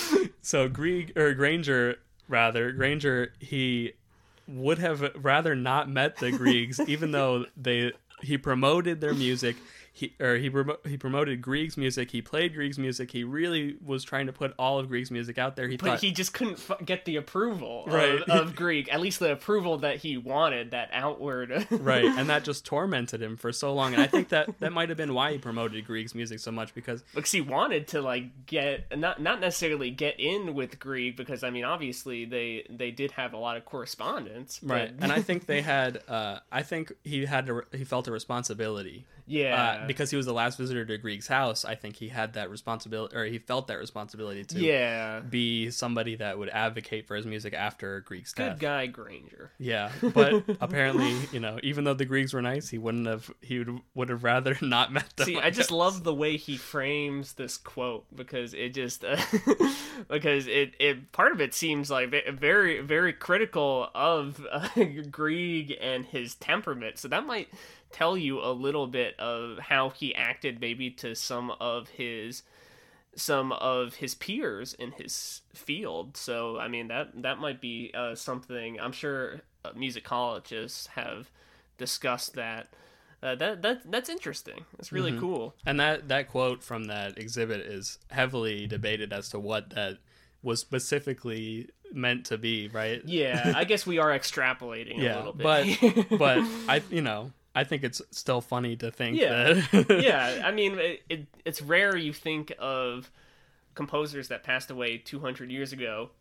so Grieg or Granger, rather Granger, he would have rather not met the Griegs, even though they he promoted their music. He or he he promoted Grieg's music. He played Grieg's music. He really was trying to put all of Grieg's music out there. He but thought he just couldn't f- get the approval right. of, of Grieg, at least the approval that he wanted, that outward. Right, and that just tormented him for so long. And I think that that might have been why he promoted Grieg's music so much, because because he wanted to like get not not necessarily get in with Grieg, because I mean obviously they they did have a lot of correspondence, but... right. And I think they had uh, I think he had to, he felt a responsibility. Yeah, uh, because he was the last visitor to Grieg's house. I think he had that responsibility, or he felt that responsibility to yeah. be somebody that would advocate for his music after Grieg's Good death. guy, Granger. Yeah, but apparently, you know, even though the Griegs were nice, he wouldn't have. He would would have rather not met them. See, I, I just love the way he frames this quote, because it just uh, because it it part of it seems like very very critical of uh, Grieg and his temperament. So that might tell you a little bit of how he acted maybe to some of his some of his peers in his field. So I mean that that might be uh, something I'm sure uh, musicologists have discussed. That uh, that that that's interesting. It's really mm-hmm. cool. And that that quote from that exhibit is heavily debated as to what that was specifically meant to be, right? Yeah, I guess we are extrapolating yeah, a little bit. but but I you know I think it's still funny to think yeah. that. yeah, I mean, it, it, it's rare you think of composers that passed away two hundred years ago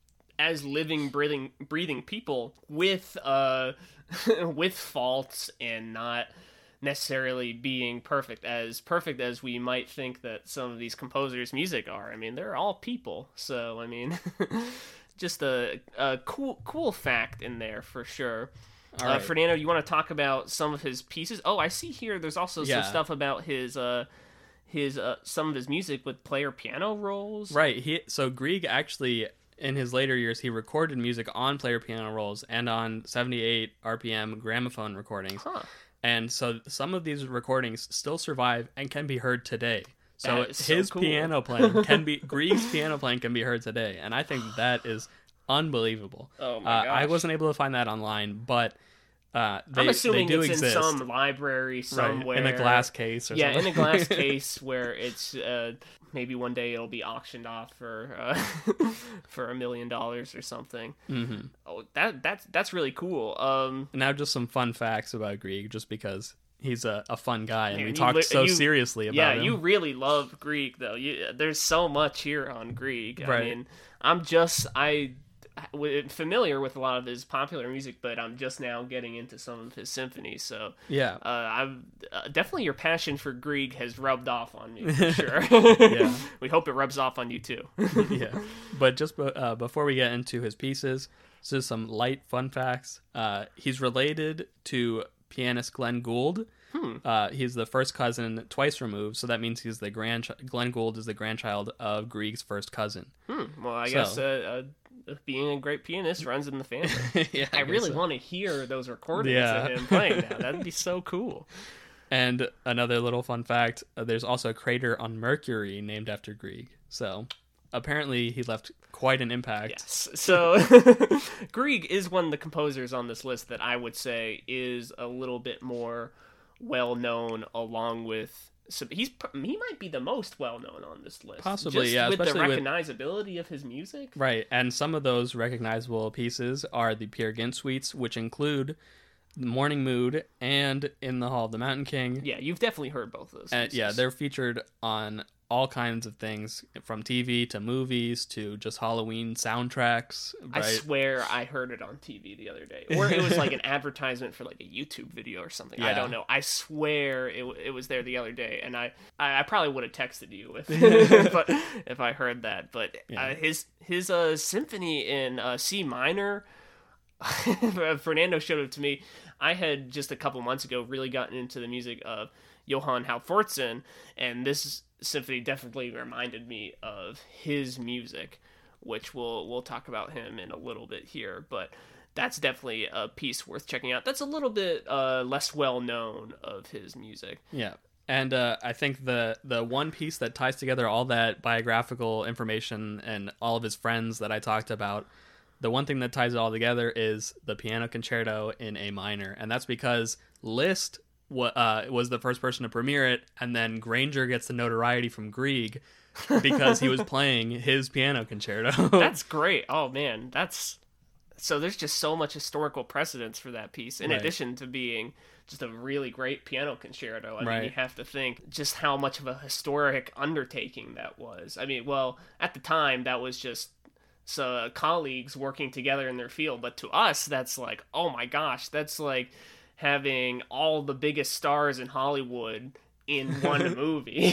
as living, breathing, breathing people with uh, with faults and not necessarily being perfect, as perfect as we might think that some of these composers' music are. I mean, they're all people. So, I mean, just a, a cool, cool fact in there for sure. All uh, right. Fernando, you want to talk about some of his pieces? Oh, I see here. There's also Yeah. some stuff about his uh, his uh, some of his music with player piano rolls. Right. He so Grieg actually in his later years he recorded music on player piano rolls and on seventy-eight R P M gramophone recordings. Huh. And so some of these recordings still survive and can be heard today. So That is so his cool. piano playing can be Grieg's piano playing can be heard today, and I think that is unbelievable. Oh my uh, gosh. I wasn't able to find that online, but uh, they, I'm assuming they do it's exist. in some library Right, somewhere. in a glass case or yeah, something. in a glass case where it's uh, maybe one day it'll be auctioned off for uh, for a million dollars or something. Mm-hmm. Oh, that that's that's really cool. Um, Now just some fun facts about Grieg, just because he's a, a fun guy and Man, we you talked li- so you- seriously about yeah, him. you really love Grieg though. You, there's so much here on Grieg. I Right. mean, I'm just I. w- familiar with a lot of his popular music, but I'm just now getting into some of his symphonies. So Yeah. uh, I'm uh, definitely your passion for Grieg has rubbed off on me for sure. Yeah. We hope it rubs off on you too. Yeah. But just be- uh, before we get into his pieces, just some light fun facts. Uh, he's related to pianist Glenn Gould. Hmm. Uh, he's the first cousin twice removed, so that means he's the grand. Glenn Gould is the grandchild of Grieg's first cousin. Hmm. Well, I So- guess uh, uh, being a great pianist runs in the family. Yeah, I guess really so. want to hear those recordings Yeah. of him playing now. That'd be so cool. And another little fun fact: uh, there's also a crater on Mercury named after Grieg. So apparently, he left quite an impact. Yes. So Grieg is one of the composers on this list that I would say is a little bit more well known, along with So he's he might be the most well known on this list, Possibly, just yeah, with the especially with- recognizability of his music. Right, and some of those recognizable pieces are the Peer Gynt suites, which include Morning Mood and In the Hall of the Mountain King. Yeah, you've definitely heard both of those. And pieces. yeah, they're featured on all kinds of things, from T V to movies to just Halloween soundtracks. Right? I swear I heard it on T V the other day, or it was like an advertisement for like a YouTube video or something. I Yeah. don't know. I swear it it was there the other day, and I I, I probably would have texted you if but if I heard that. But Yeah. uh, his his uh symphony in uh, C minor, Fernando showed it to me. I had just a couple months ago really gotten into the music of Johann Halvorsen, and this symphony definitely reminded me of his music, which we'll we'll talk about him in a little bit here, but that's definitely a piece worth checking out. That's a little bit uh, less well known of his music. Yeah. And uh, I think the the one piece that ties together all that biographical information and all of his friends that I talked about, the one thing that ties it all together is the piano concerto in A minor. And that's because Liszt wa- uh, was the first person to premiere it, and then Granger gets the notoriety from Grieg because he was playing his piano concerto. That's great. Oh, man. That's... So there's just so much historical precedence for that piece, in Right. addition to being just a really great piano concerto. I Right. mean, you have to think just how much of a historic undertaking that was. I mean, well, at the time, that was just so colleagues working together in their field, but to us, that's like, oh my gosh, that's like having all the biggest stars in Hollywood in one movie.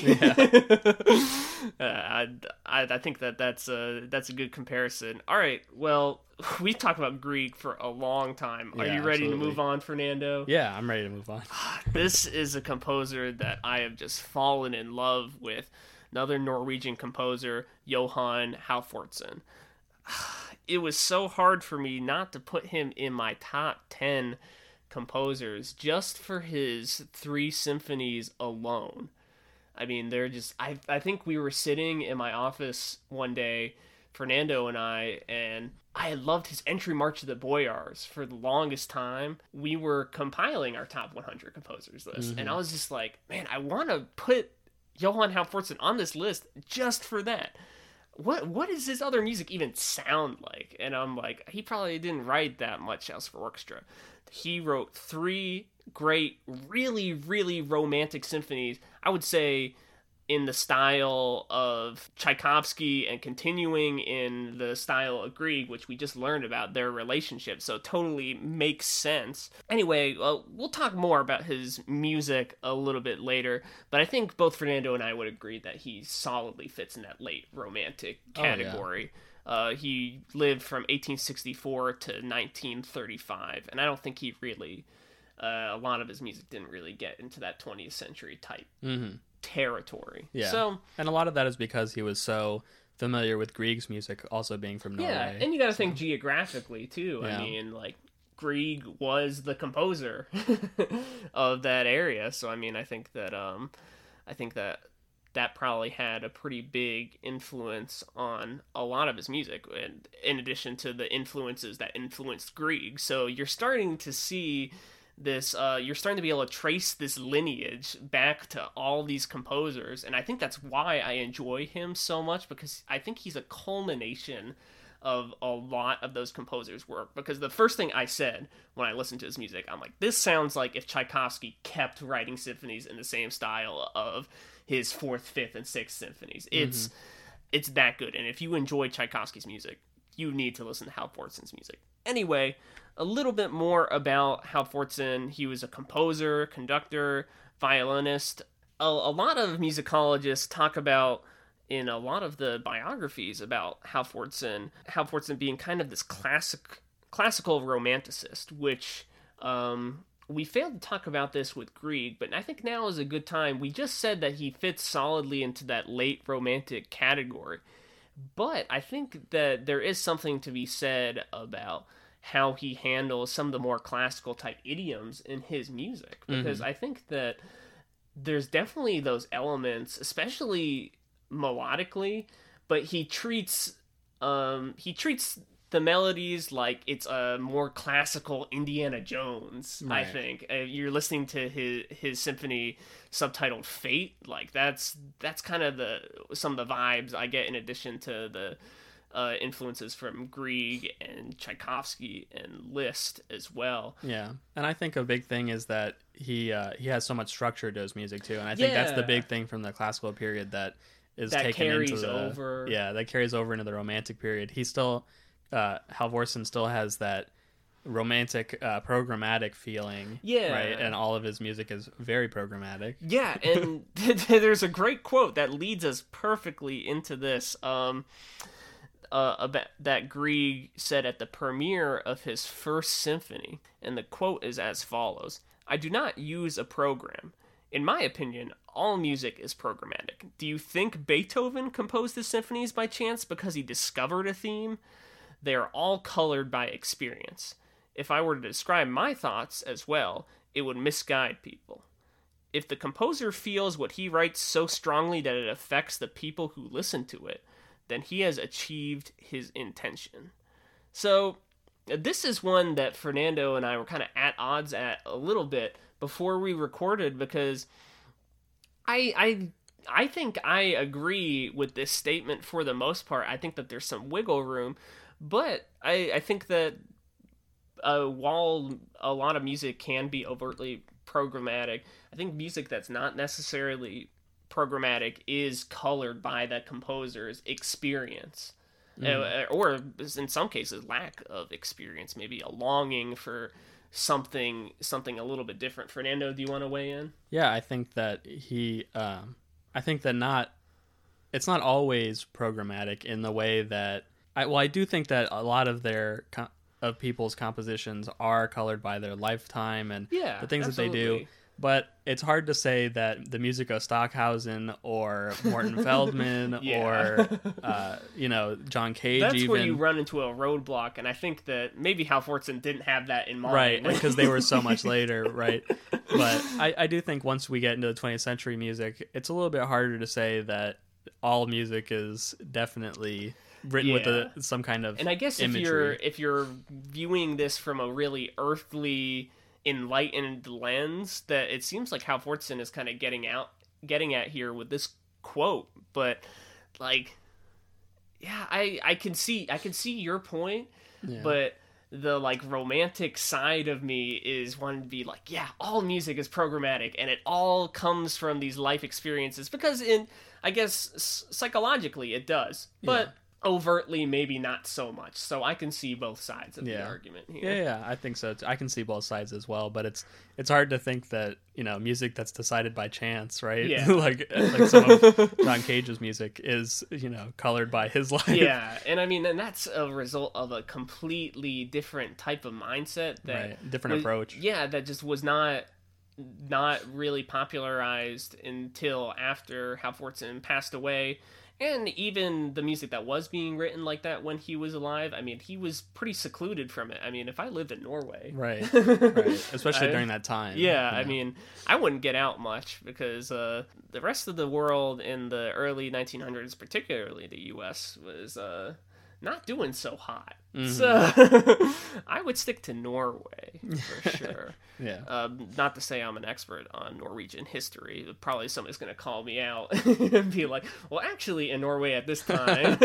uh, I, I I think that that's a that's a good comparison. All right, well, we've talked about Grieg for a long time. Are Yeah, you ready absolutely. to move on, Fernando? Yeah, I'm ready to move on. This is a composer that I have just fallen in love with. Another Norwegian composer, Johann Halvorsen. It was so hard for me not to put him in my top ten composers just for his three symphonies alone. I mean, they're just... I, I think we were sitting in my office one day, Fernando and I, and I had loved his Entry March of the Boyars for the longest time. We were compiling our top one hundred composers list, Mm-hmm. and I was just like, man, I want to put Johann Halvorsen on this list just for that. What what does his other music even sound like? And I'm like, he probably didn't write that much else for orchestra. He wrote three great, really, really romantic symphonies. I would say in the style of Tchaikovsky and continuing in the style of Grieg, which we just learned about their relationship, so totally makes sense. Anyway, well, we'll talk more about his music a little bit later, but I think both Fernando and I would agree that he solidly fits in that late romantic Oh, yeah. category. Uh, he lived from eighteen sixty-four to nineteen thirty-five, and I don't think he really, uh, a lot of his music didn't really get into that twentieth century type Mm-hmm. territory. Yeah. So, And a lot of that is because he was so familiar with Grieg's music, also being from Norway. yeah, and you got to think geographically too. Yeah. I mean, like Grieg was the composer of that area, so I mean, I think that um, I think that that probably had a pretty big influence on a lot of his music, and in addition to the influences that influenced Grieg. So you're starting to see this uh, you're starting to be able to trace this lineage back to all these composers, and I think that's why I enjoy him so much, because I think he's a culmination of a lot of those composers' work. Because the first thing I said when I listened to his music, I'm like, this sounds like if Tchaikovsky kept writing symphonies in the same style of his fourth, fifth, and sixth symphonies. It's mm-hmm. it's that good, and if you enjoy Tchaikovsky's music, you need to listen to Halvorsen's music. Anyway, a little bit more about Halvorsen. He was a composer, conductor, violinist. A, a lot of musicologists talk about, in a lot of the biographies about Halvorsen, Halvorsen being kind of this classic, classical romanticist, which um, we failed to talk about this with Grieg, but I think now is a good time. We just said that he fits solidly into that late romantic category, but I think that there is something to be said about how he handles some of the more classical type idioms in his music, because mm-hmm. I think that there's definitely those elements, especially melodically, but he treats um, he treats the melodies like it's a more classical Indiana Jones. Right. I think uh, you're listening to his his symphony subtitled Fate. Like that's that's kind of the some of the vibes I get in addition to the uh, influences from Grieg and Tchaikovsky and Liszt as well. Yeah, and I think a big thing is that he uh, he has so much structure to his music too, and I think yeah. that's the big thing from the classical period that is that taken carries into the over. Yeah, that carries over into the Romantic period. He still uh, Halvorsen still has that romantic uh, programmatic feeling, yeah, right, and all of his music is very programmatic. Yeah, and there's a great quote that leads us perfectly into this. Um, uh, about that Grieg said at the premiere of his first symphony, and the quote is as follows: "I do not use a program. In my opinion, all music is programmatic. Do you think Beethoven composed his symphonies by chance because he discovered a theme? They are all colored by experience. If I were to describe my thoughts as well, it would misguide people. If the composer feels what he writes so strongly that it affects the people who listen to it, then he has achieved his intention." So, this is one that Fernando and I were kind of at odds at a little bit before we recorded, because I I I think I agree with this statement for the most part. I think that there's some wiggle room, but I, I think that uh, while a lot of music can be overtly programmatic, I think music that's not necessarily programmatic is colored by the composer's experience. Mm. Uh, or in some cases lack of experience, maybe a longing for something something a little bit different. Fernando, do you want to weigh in? Yeah, I think that he um I think that not it's not always programmatic in the way that I well I do think that a lot of their of people's compositions are colored by their lifetime and yeah, the things absolutely. that they do. But it's hard to say that the music of Stockhausen or Morton Feldman yeah. or, uh, you know, John Cage That's even. where you run into a roadblock, and I think that maybe Halvorsen didn't have that in mind. Right, because they were so much later, right? But I, I do think once we get into the twentieth century music, it's a little bit harder to say that all music is definitely written yeah. with a, some kind of And I guess imagery. if you're if you're viewing this from a really earthly, enlightened lens, that it seems like Halvorsen is kind of getting out getting at here with this quote. But like, yeah, I I can see I can see your point, yeah. but the like romantic side of me is wanting to be like, yeah, all music is programmatic and it all comes from these life experiences, because in I guess psychologically it does, but yeah. overtly maybe not so much. So I can see both sides of yeah. the argument here. Yeah, yeah, I think so. I can see both sides as well, but it's it's hard to think that, you know, music that's decided by chance, right? Yeah. like like some of John Cage's music is, you know, colored by his life. Yeah, and I mean, and that's a result of a completely different type of mindset that right. different was, approach. Yeah, that just was not not really popularized until after Halvorsen passed away. And even the music that was being written like that when he was alive, I mean, he was pretty secluded from it. I mean, if I lived in Norway... Right, right. Especially I, during that time. Yeah, you know? I mean, I wouldn't get out much because uh, the rest of the world in the early nineteen hundreds, particularly the U S, was uh, not doing so hot. Mm-hmm. So I would stick to Norway, for sure. Yeah. Um, not to say I'm an expert on Norwegian history. Probably somebody's going to call me out and be like, well, actually, in Norway at this time,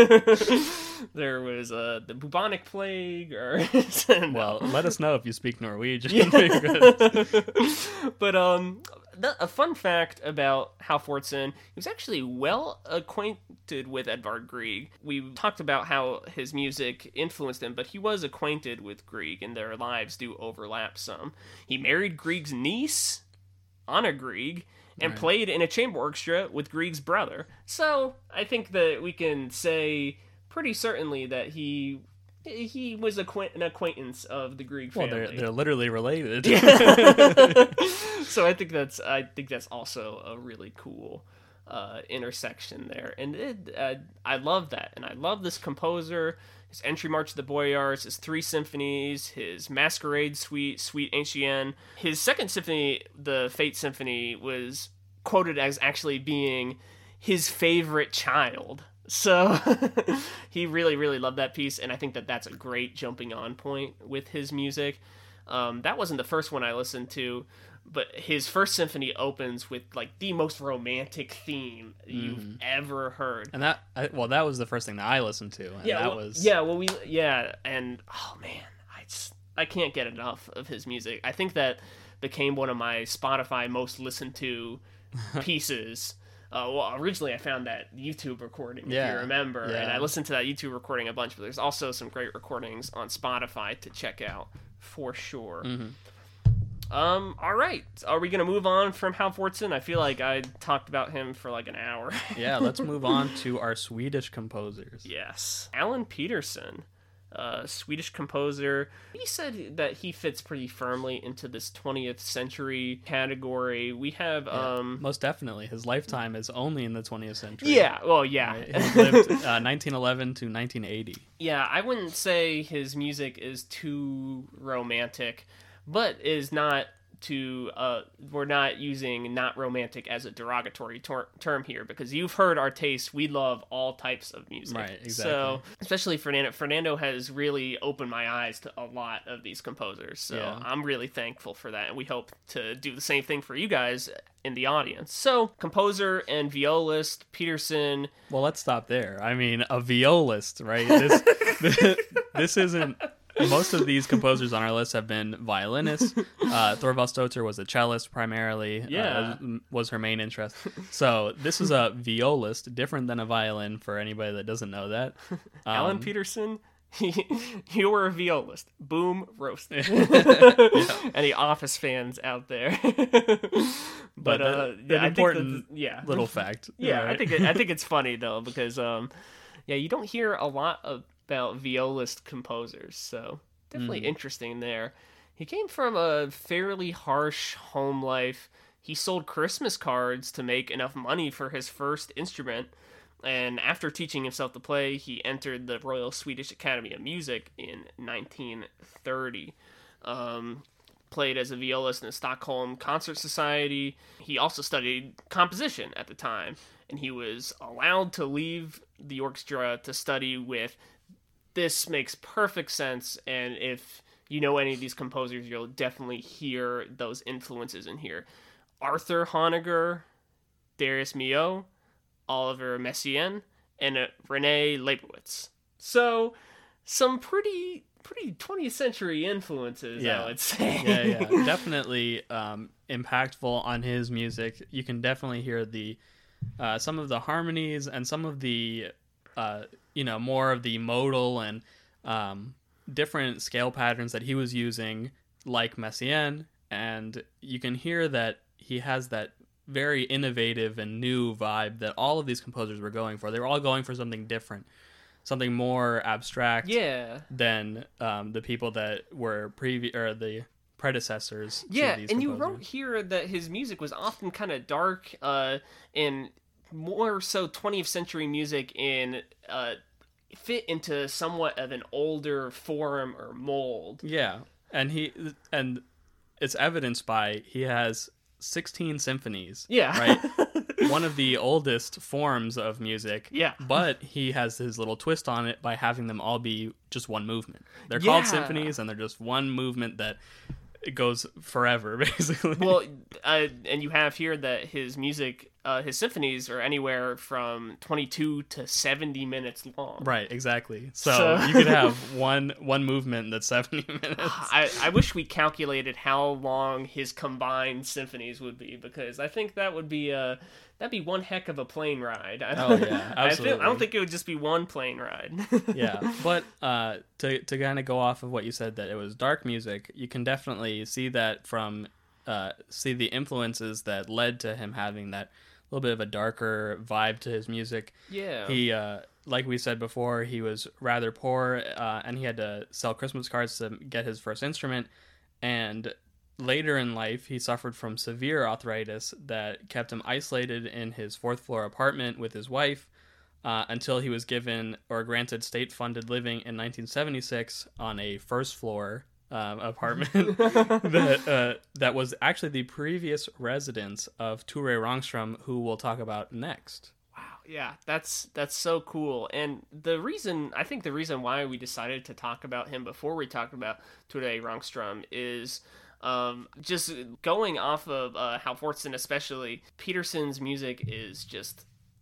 there was uh, the bubonic plague. Or no. Well, let us know if you speak Norwegian. Yeah. But um, the, a fun fact about Halvorsen, he was actually well acquainted with Edvard Grieg. We talked about how his music influenced him, but he was acquainted with Grieg, and their lives do overlap some. He married Grieg's niece, Anna Grieg, and right. played in a chamber orchestra with Grieg's brother. So I think that we can say pretty certainly that he he was acquaint- an acquaintance of the Grieg family. Well, they're they're literally related. So I think that's I think that's also a really cool uh, intersection there, and it, uh, I love that, and I love this composer. His Entry March of the Boyars, his three symphonies, his Masquerade Suite, Suite Ancien. His second symphony, the Fate Symphony, was quoted as actually being his favorite child. So he really, really loved that piece, and I think that that's a great jumping on point with his music. Um, that wasn't the first one I listened to, but his first symphony opens with like the most romantic theme you've mm-hmm. ever heard. And that, I, well, that was the first thing that I listened to. And yeah, that well, was yeah, well, we, yeah, and oh man, I just, I can't get enough of his music. I think that became one of my Spotify most listened to pieces. Uh, well, originally I found that YouTube recording, yeah, if you remember, yeah. and I listened to that YouTube recording a bunch, but there's also some great recordings on Spotify to check out, for sure. Mm-hmm. Um, all right. Are we going to move on from Halvorsen? I feel like I talked about him for like an hour. Yeah, let's move on to our Swedish composers. Yes. Alan Peterson. Uh, Swedish composer. He said that he fits pretty firmly into this twentieth century category. We have yeah, um most definitely his lifetime is only in the twentieth century. Yeah, well, yeah. Right? He lived uh, nineteen eleven to nineteen eighty. Yeah, I wouldn't say his music is too romantic, but is not to uh we're not using not romantic as a derogatory tor- term here, because you've heard our taste. We love all types of music, right? Exactly. So especially Fernando Fernando has really opened my eyes to a lot of these composers, so yeah. I'm really thankful for that, and we hope to do the same thing for you guys in the audience. So composer and violist Peterson. Well, let's stop there. I mean, a violist, right? This this, this isn't. Most of these composers on our list have been violinists. Uh, Thorvald Stotzer was a cellist primarily. Yeah. Uh, was her main interest. So this is a violist, different than a violin for anybody that doesn't know that. Um, Alan Peterson, you were a violist. Boom, roasted. Yeah. Any Office fans out there? but but uh, an yeah, important I think the, yeah. little fact. Yeah, right? I think it, I think it's funny though, because um, yeah, you don't hear a lot of about violist composers, so definitely mm. interesting there. He came from a fairly harsh home life. He sold Christmas cards to make enough money for his first instrument, and after teaching himself to play, he entered the Royal Swedish Academy of Music in nineteen thirty. Um, played as a violist in the Stockholm Concert Society. He also studied composition at the time, and he was allowed to leave the orchestra to study with. This makes perfect sense, and if you know any of these composers, you'll definitely hear those influences in here. Arthur Honegger, Darius Milhaud, Oliver Messiaen, and uh, René Leibowitz. So, some pretty pretty twentieth century influences, yeah. I would say. yeah, yeah, definitely um, impactful on his music. You can definitely hear the uh, some of the harmonies and some of the uh, you know, more of the modal and um, different scale patterns that he was using, like Messiaen, and you can hear that he has that very innovative and new vibe that all of these composers were going for. They were all going for something different, something more abstract yeah. than um, the people that were previous or the predecessors. Yeah, to these and composers. You wrote here that his music was often kind of dark uh, and more so twentieth century music in uh, fit into somewhat of an older form or mold. Yeah, and he and it's evidenced by he has sixteen symphonies. Yeah, right. One of the oldest forms of music. Yeah, but he has his little twist on it by having them all be just one movement. They're called yeah. symphonies, and they're just one movement that it goes forever, basically. Well, uh, and you have here that his music, uh, his symphonies are anywhere from twenty-two to seventy minutes long. Right, exactly. So, so... you could have one one movement that's seventy minutes. I, I wish we calculated how long his combined symphonies would be, because I think that would be a that'd be one heck of a plane ride. Oh yeah, absolutely. I, feel, I don't think it would just be one plane ride. Yeah, but uh, to to kind of go off of what you said, that it was dark music, you can definitely see that from uh, see the influences that led to him having that little bit of a darker vibe to his music. Yeah, he uh, like we said before, he was rather poor, uh, and he had to sell Christmas cards to get his first instrument, and later in life, he suffered from severe arthritis that kept him isolated in his fourth floor apartment with his wife uh, until he was given or granted state-funded living in nineteen seventy-six on a first floor um, apartment that uh, that was actually the previous residence of Ture Rangstrom, who we'll talk about next. Wow, Yeah, that's that's so cool. And the reason, I think the reason why we decided to talk about him before we talked about Tore Rangstrom is um, just going off of uh, Hal Fortson especially. Peterson's music is just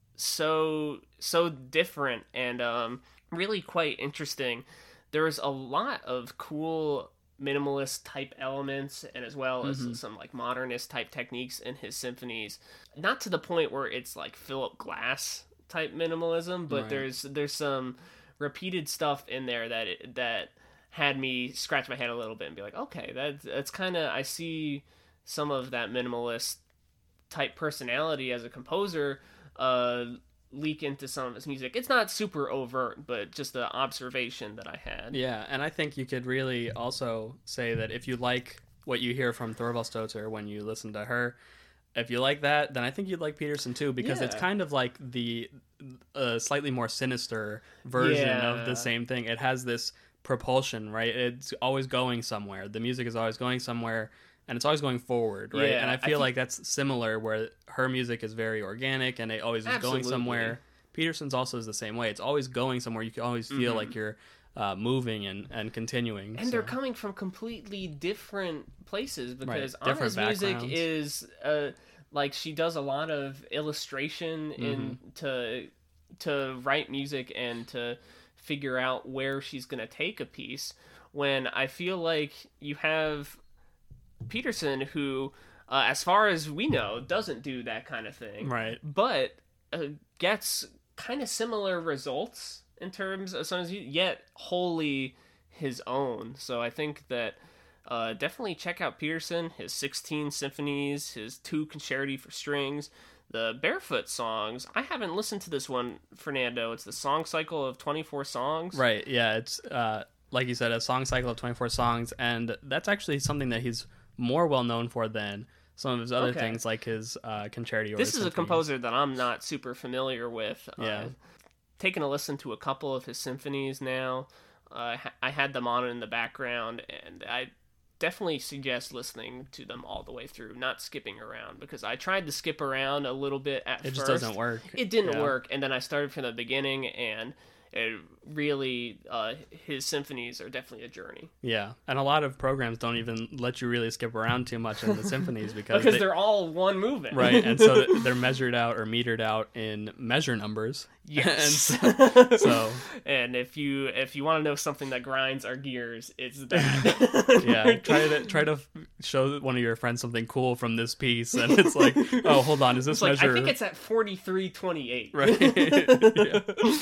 so so different and um, really quite interesting. There's a lot of cool minimalist type elements and as well as mm-hmm. some like modernist type techniques in his symphonies, not to the point where it's like Philip Glass type minimalism, but right. there's there's some repeated stuff in there that it, that had me scratch my head a little bit and be like, okay, that that's kind of, I see some of that minimalist type personality as a composer uh leak into some of his music. It's not super overt, but just the observation that I had. Yeah, and I think you could really also say that if you like what you hear from Thorvald Stotzer when you listen to her, if you like that, then I think you'd like Peterson too, because yeah. it's kind of like the uh, slightly more sinister version yeah. of the same thing. It has this propulsion, right? It's always going somewhere. The music is always going somewhere, and it's always going forward, right? Yeah, and I feel I think... like that's similar, where her music is very organic and it always is Absolutely. going somewhere. Peterson's also is the same way. It's always going somewhere. You can always feel mm-hmm. like you're uh, moving and, and continuing. And so. They're coming from completely different places, because right. Anna's music is uh, like, she does a lot of illustration mm-hmm. in to to write music and to figure out where she's going to take a piece, when I feel like you have Peterson, who, uh, as far as we know, doesn't do that kind of thing. Right. But uh, gets kind of similar results in terms of songs, yet wholly his own. So I think that uh, definitely check out Peterson, his sixteen symphonies, his two concerti for strings, the Barefoot songs. I haven't listened to this one, Fernando. It's the song cycle of twenty-four songs. Right, yeah. It's, uh, like you said, a song cycle of twenty-four songs, and that's actually something that he's more well known for than some of his other okay. things, like his uh, concerti. Or this is symphonies. A composer that I'm not super familiar with. Yeah, uh, taking a listen to a couple of his symphonies now. Uh, I had them on in the background, and I definitely suggest listening to them all the way through, not skipping around, because I tried to skip around a little bit at it first. It just doesn't work. It didn't yeah. work, and then I started from the beginning, and it really, uh, his symphonies are definitely a journey. Yeah, and a lot of programs don't even let you really skip around too much in the symphonies because because they, they're all one movement, right? And so they're measured out or metered out in measure numbers. Yes. and so, so and if you if you want to know something that grinds our gears, it's that. yeah, try to try to show one of your friends something cool from this piece, and it's like, oh, hold on, is this it's measure? Like, I think it's at forty-three twenty-eight. Right. yeah.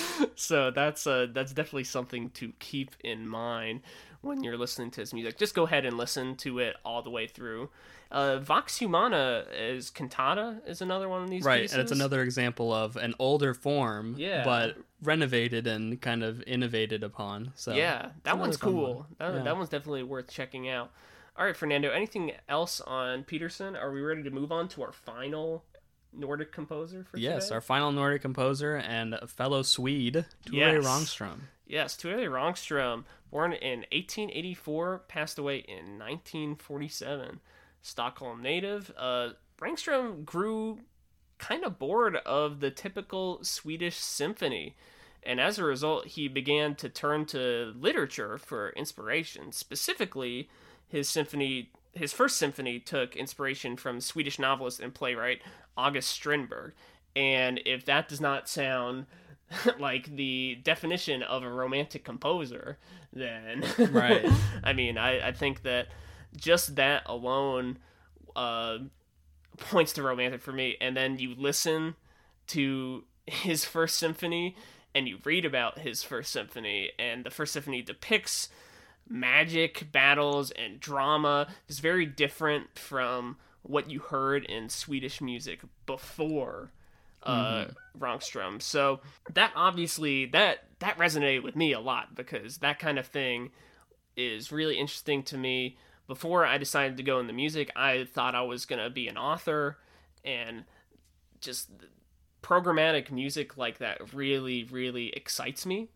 So that's uh that's definitely something to keep in mind when you're listening to his music. Just go ahead and listen to it all the way through. Uh, Vox Humana is Cantata is another one of these right, pieces. And it's another example of an older form, yeah. but renovated and kind of innovated upon. So yeah, that one's cool. One. That, yeah. that one's definitely worth checking out. All right, Fernando, anything else on Peterson? Are we ready to move on to our final Nordic composer for yes, today? Our final Nordic composer and fellow Swede, Tore yes. Rangstrom. Yes, Tore Rangstrom, born in eighteen eighty-four, passed away in nineteen forty-seven. Stockholm native. Uh, Rangstrom grew kind of bored of the typical Swedish symphony, and as a result, he began to turn to literature for inspiration. Specifically, his symphony, his first symphony, took inspiration from Swedish novelist and playwright August Strindberg. And if that does not sound like the definition of a romantic composer, then right. I mean, I, I think that just that alone uh, points to romantic for me. And then you listen to his first symphony and you read about his first symphony, and the first symphony depicts magic, battles, and drama. It's very different from what you heard in Swedish music before uh, mm-hmm. Rangstrom. So that obviously, that, that resonated with me a lot, because that kind of thing is really interesting to me. Before I decided to go into music, I thought I was going to be an author, and just programmatic music like that really, really excites me.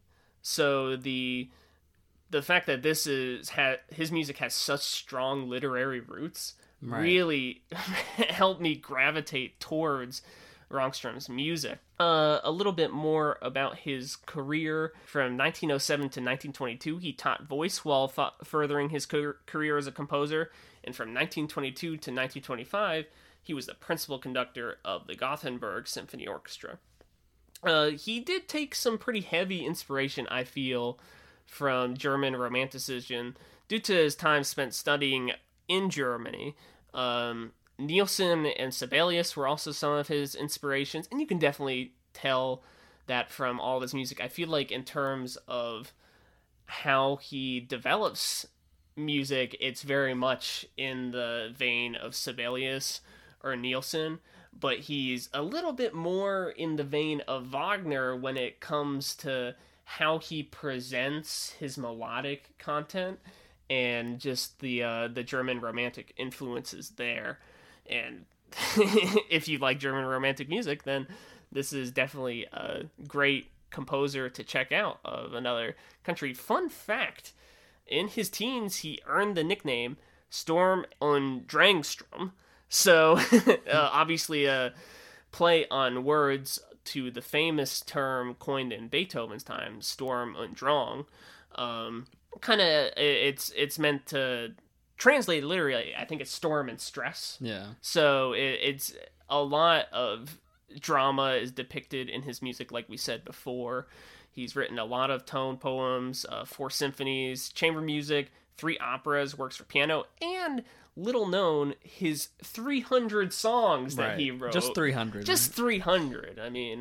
So the the fact that this is ha, his music has such strong literary roots right. really helped me gravitate towards Rangström's music. Uh, a little bit more about his career. From nineteen oh seven to nineteen twenty-two, he taught voice while f- furthering his co- career as a composer. And from nineteen twenty-two to nineteen twenty-five, he was the principal conductor of the Gothenburg Symphony Orchestra. Uh, he did take some pretty heavy inspiration, I feel, from German Romanticism due to his time spent studying in Germany. Um, Nielsen and Sibelius were also some of his inspirations, and you can definitely tell that from all of his music. I feel like in terms of how he develops music, it's very much in the vein of Sibelius or Nielsen, but he's a little bit more in the vein of Wagner when it comes to how he presents his melodic content and just the uh, the German Romantic influences there. And if you like German Romantic music, then this is definitely a great composer to check out of another country. Fun fact, in his teens, he earned the nickname Storm und Drangstrom. So, uh, obviously a play on words to the famous term coined in Beethoven's time, Sturm und Drang. Um, kind of, it's it's meant to translate literally, I think it's storm and stress. Yeah. So it, it's a lot of drama is depicted in his music, like we said before. He's written a lot of tone poems, uh, four symphonies, chamber music, three operas, works for piano, and little known, his three hundred songs that right. he wrote. Just three hundred. Just right? three hundred. I mean,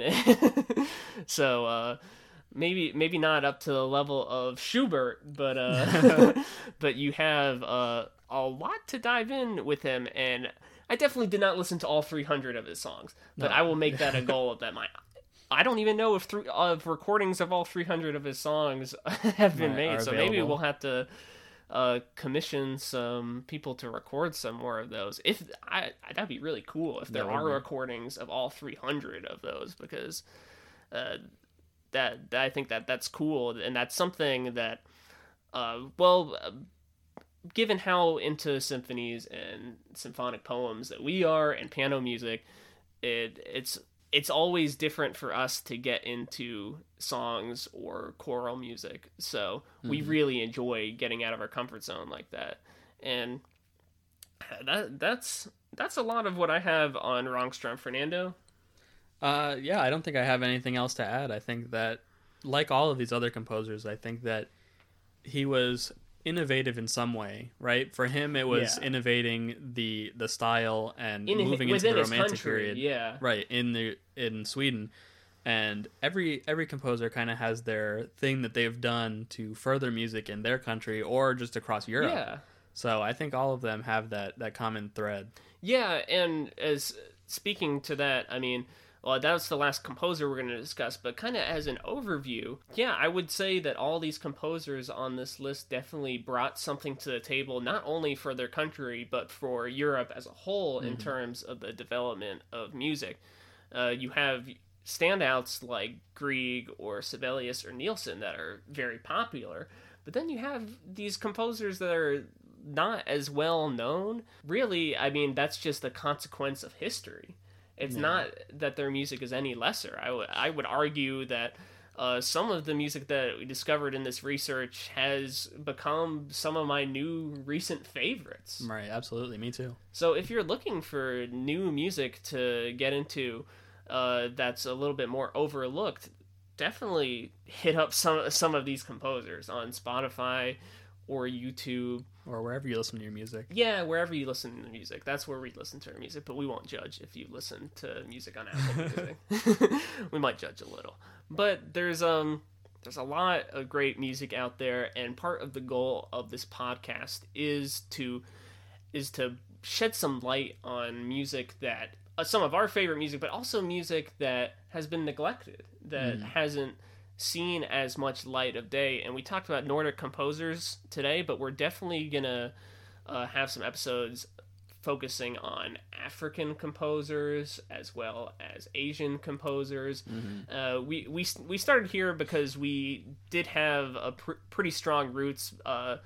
so uh, maybe maybe not up to the level of Schubert, but uh, but you have uh, a lot to dive in with him, and I definitely did not listen to all three hundred of his songs, but no. I will make that a goal of that. My, I don't even know if three of recordings of all three hundred of his songs have been right, made, so maybe we'll have to uh, commission some people to record some more of those. If I, that'd be really cool if there that are be. recordings of all three hundred of those, because uh, that, that I think that that's cool, and that's something that, uh, well. Uh, given how into symphonies and symphonic poems that we are and piano music, it it's it's always different for us to get into songs or choral music. So mm-hmm. we really enjoy getting out of our comfort zone like that. And that that's that's a lot of what I have on Rangström. Fernando? Uh, yeah, I don't think I have anything else to add. I think that, like all of these other composers, I think that he was innovative in some way, right? For him, it was yeah. innovating the the style and in, moving into the Romantic country, period, yeah, right in the in Sweden. And every every composer kind of has their thing that they've done to further music in their country or just across Europe. Yeah. So I think all of them have that that common thread. Yeah, and as speaking to that, I mean, well, that's the last composer we're going to discuss, but kind of as an overview, yeah, I would say that all these composers on this list definitely brought something to the table, not only for their country, but for Europe as a whole mm-hmm. in terms of the development of music. Uh, you have standouts like Grieg or Sibelius or Nielsen that are very popular, but then you have these composers that are not as well known. Really, I mean, that's just a consequence of history. It's yeah. not that their music is any lesser. I, w- I would argue that uh, some of the music that we discovered in this research has become some of my new recent favorites. Right, absolutely. Me too. So if you're looking for new music to get into uh, that's a little bit more overlooked, definitely hit up some, some of these composers on Spotify or YouTube. Or wherever you listen to your music. Yeah, wherever you listen to music. That's where we listen to our music, but we won't judge if you listen to music on Apple Music. We might judge a little. But there's um there's a lot of great music out there, and part of the goal of this podcast is to is to shed some light on music that uh, some of our favorite music, but also music that has been neglected, that mm. hasn't seen as much light of day. And we talked about Nordic composers today, but we're definitely gonna uh, have some episodes focusing on African composers as well as Asian composers. Mm-hmm. Uh, we we we started here because we did have a pr- pretty strong roots uh,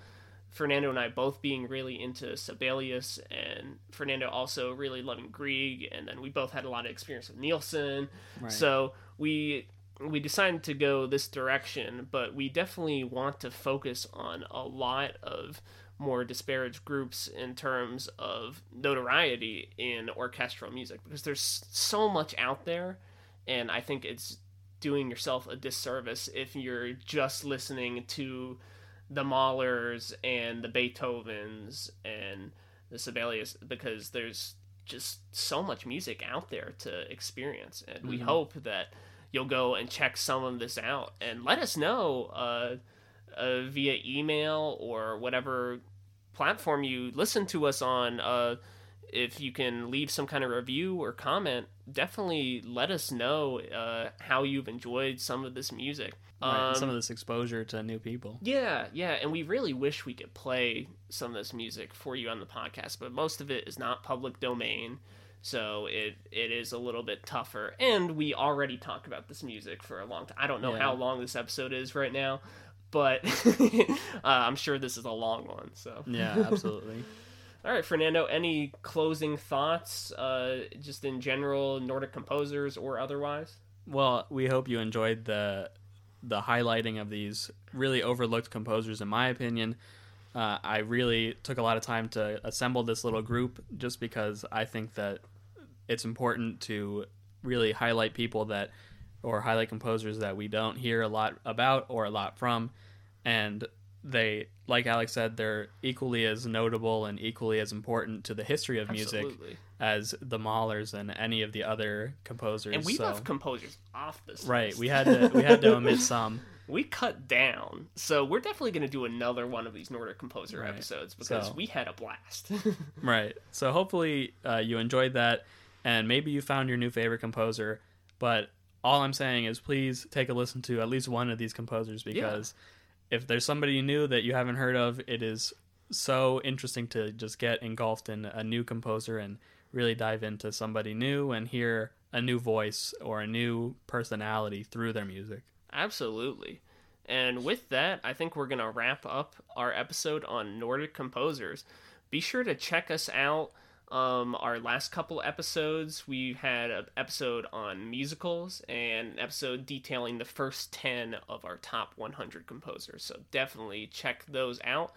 Fernando and I both being really into Sibelius, and Fernando also really loving Grieg, and then we both had a lot of experience with Nielsen. Right. So we we decided to go this direction, but we definitely want to focus on a lot of more disparaged groups in terms of notoriety in orchestral music, because there's so much out there, and I think it's doing yourself a disservice if you're just listening to the Mahlers and the Beethovens and the Sibelius, because there's just so much music out there to experience, and mm-hmm. we hope that you'll go and check some of this out and let us know uh, uh, via email or whatever platform you listen to us on. Uh, if you can leave some kind of review or comment, definitely let us know uh, how you've enjoyed some of this music. Right, um, some of this exposure to new people. Yeah, yeah, and we really wish we could play some of this music for you on the podcast, but most of it is not public domain, so it it is a little bit tougher. And we already talk about this music for a long time. I don't know yeah. how long this episode is right now, but uh, I'm sure this is a long one. So yeah, absolutely. All right, Fernando, any closing thoughts, uh, just in general, Nordic composers or otherwise? Well, we hope you enjoyed the the highlighting of these really overlooked composers, in my opinion. Uh, I really took a lot of time to assemble this little group just because I think that it's important to really highlight people that, or highlight composers that we don't hear a lot about or a lot from. And they, like Alex said, they're equally as notable and equally as important to the history of music Absolutely. as the Mahlers and any of the other composers. And we so, left composers off this right. list. We had to we had to omit some. We cut down, so we're definitely going to do another one of these Nordic composer right. episodes because so, we had a blast. Right. So hopefully uh, you enjoyed that, and maybe you found your new favorite composer. But all I'm saying is please take a listen to at least one of these composers, because yeah. if there's somebody new that you haven't heard of, it is so interesting to just get engulfed in a new composer and really dive into somebody new and hear a new voice or a new personality through their music. Absolutely. And with that, I think we're going to wrap up our episode on Nordic composers. Be sure to check us out. Um, our last couple episodes, we had an episode on musicals and an episode detailing the first ten of our top one hundred composers. So definitely check those out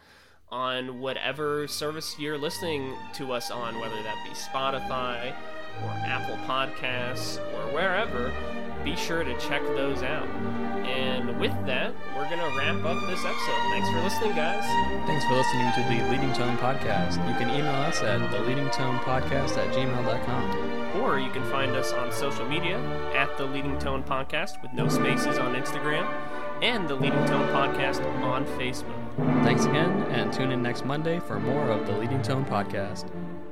on whatever service you're listening to us on, whether that be Spotify or Apple Podcasts or wherever. Be sure to check those out. And with that, we're going to wrap up this episode. Thanks for listening, guys. Thanks for listening to the Leading Tone Podcast. You can email us at the leading tone podcast at gmail dot com. Or you can find us on social media at the Leading Tone Podcast with no spaces on Instagram, and the Leading Tone Podcast on Facebook. Thanks again, and tune in next Monday for more of the Leading Tone Podcast.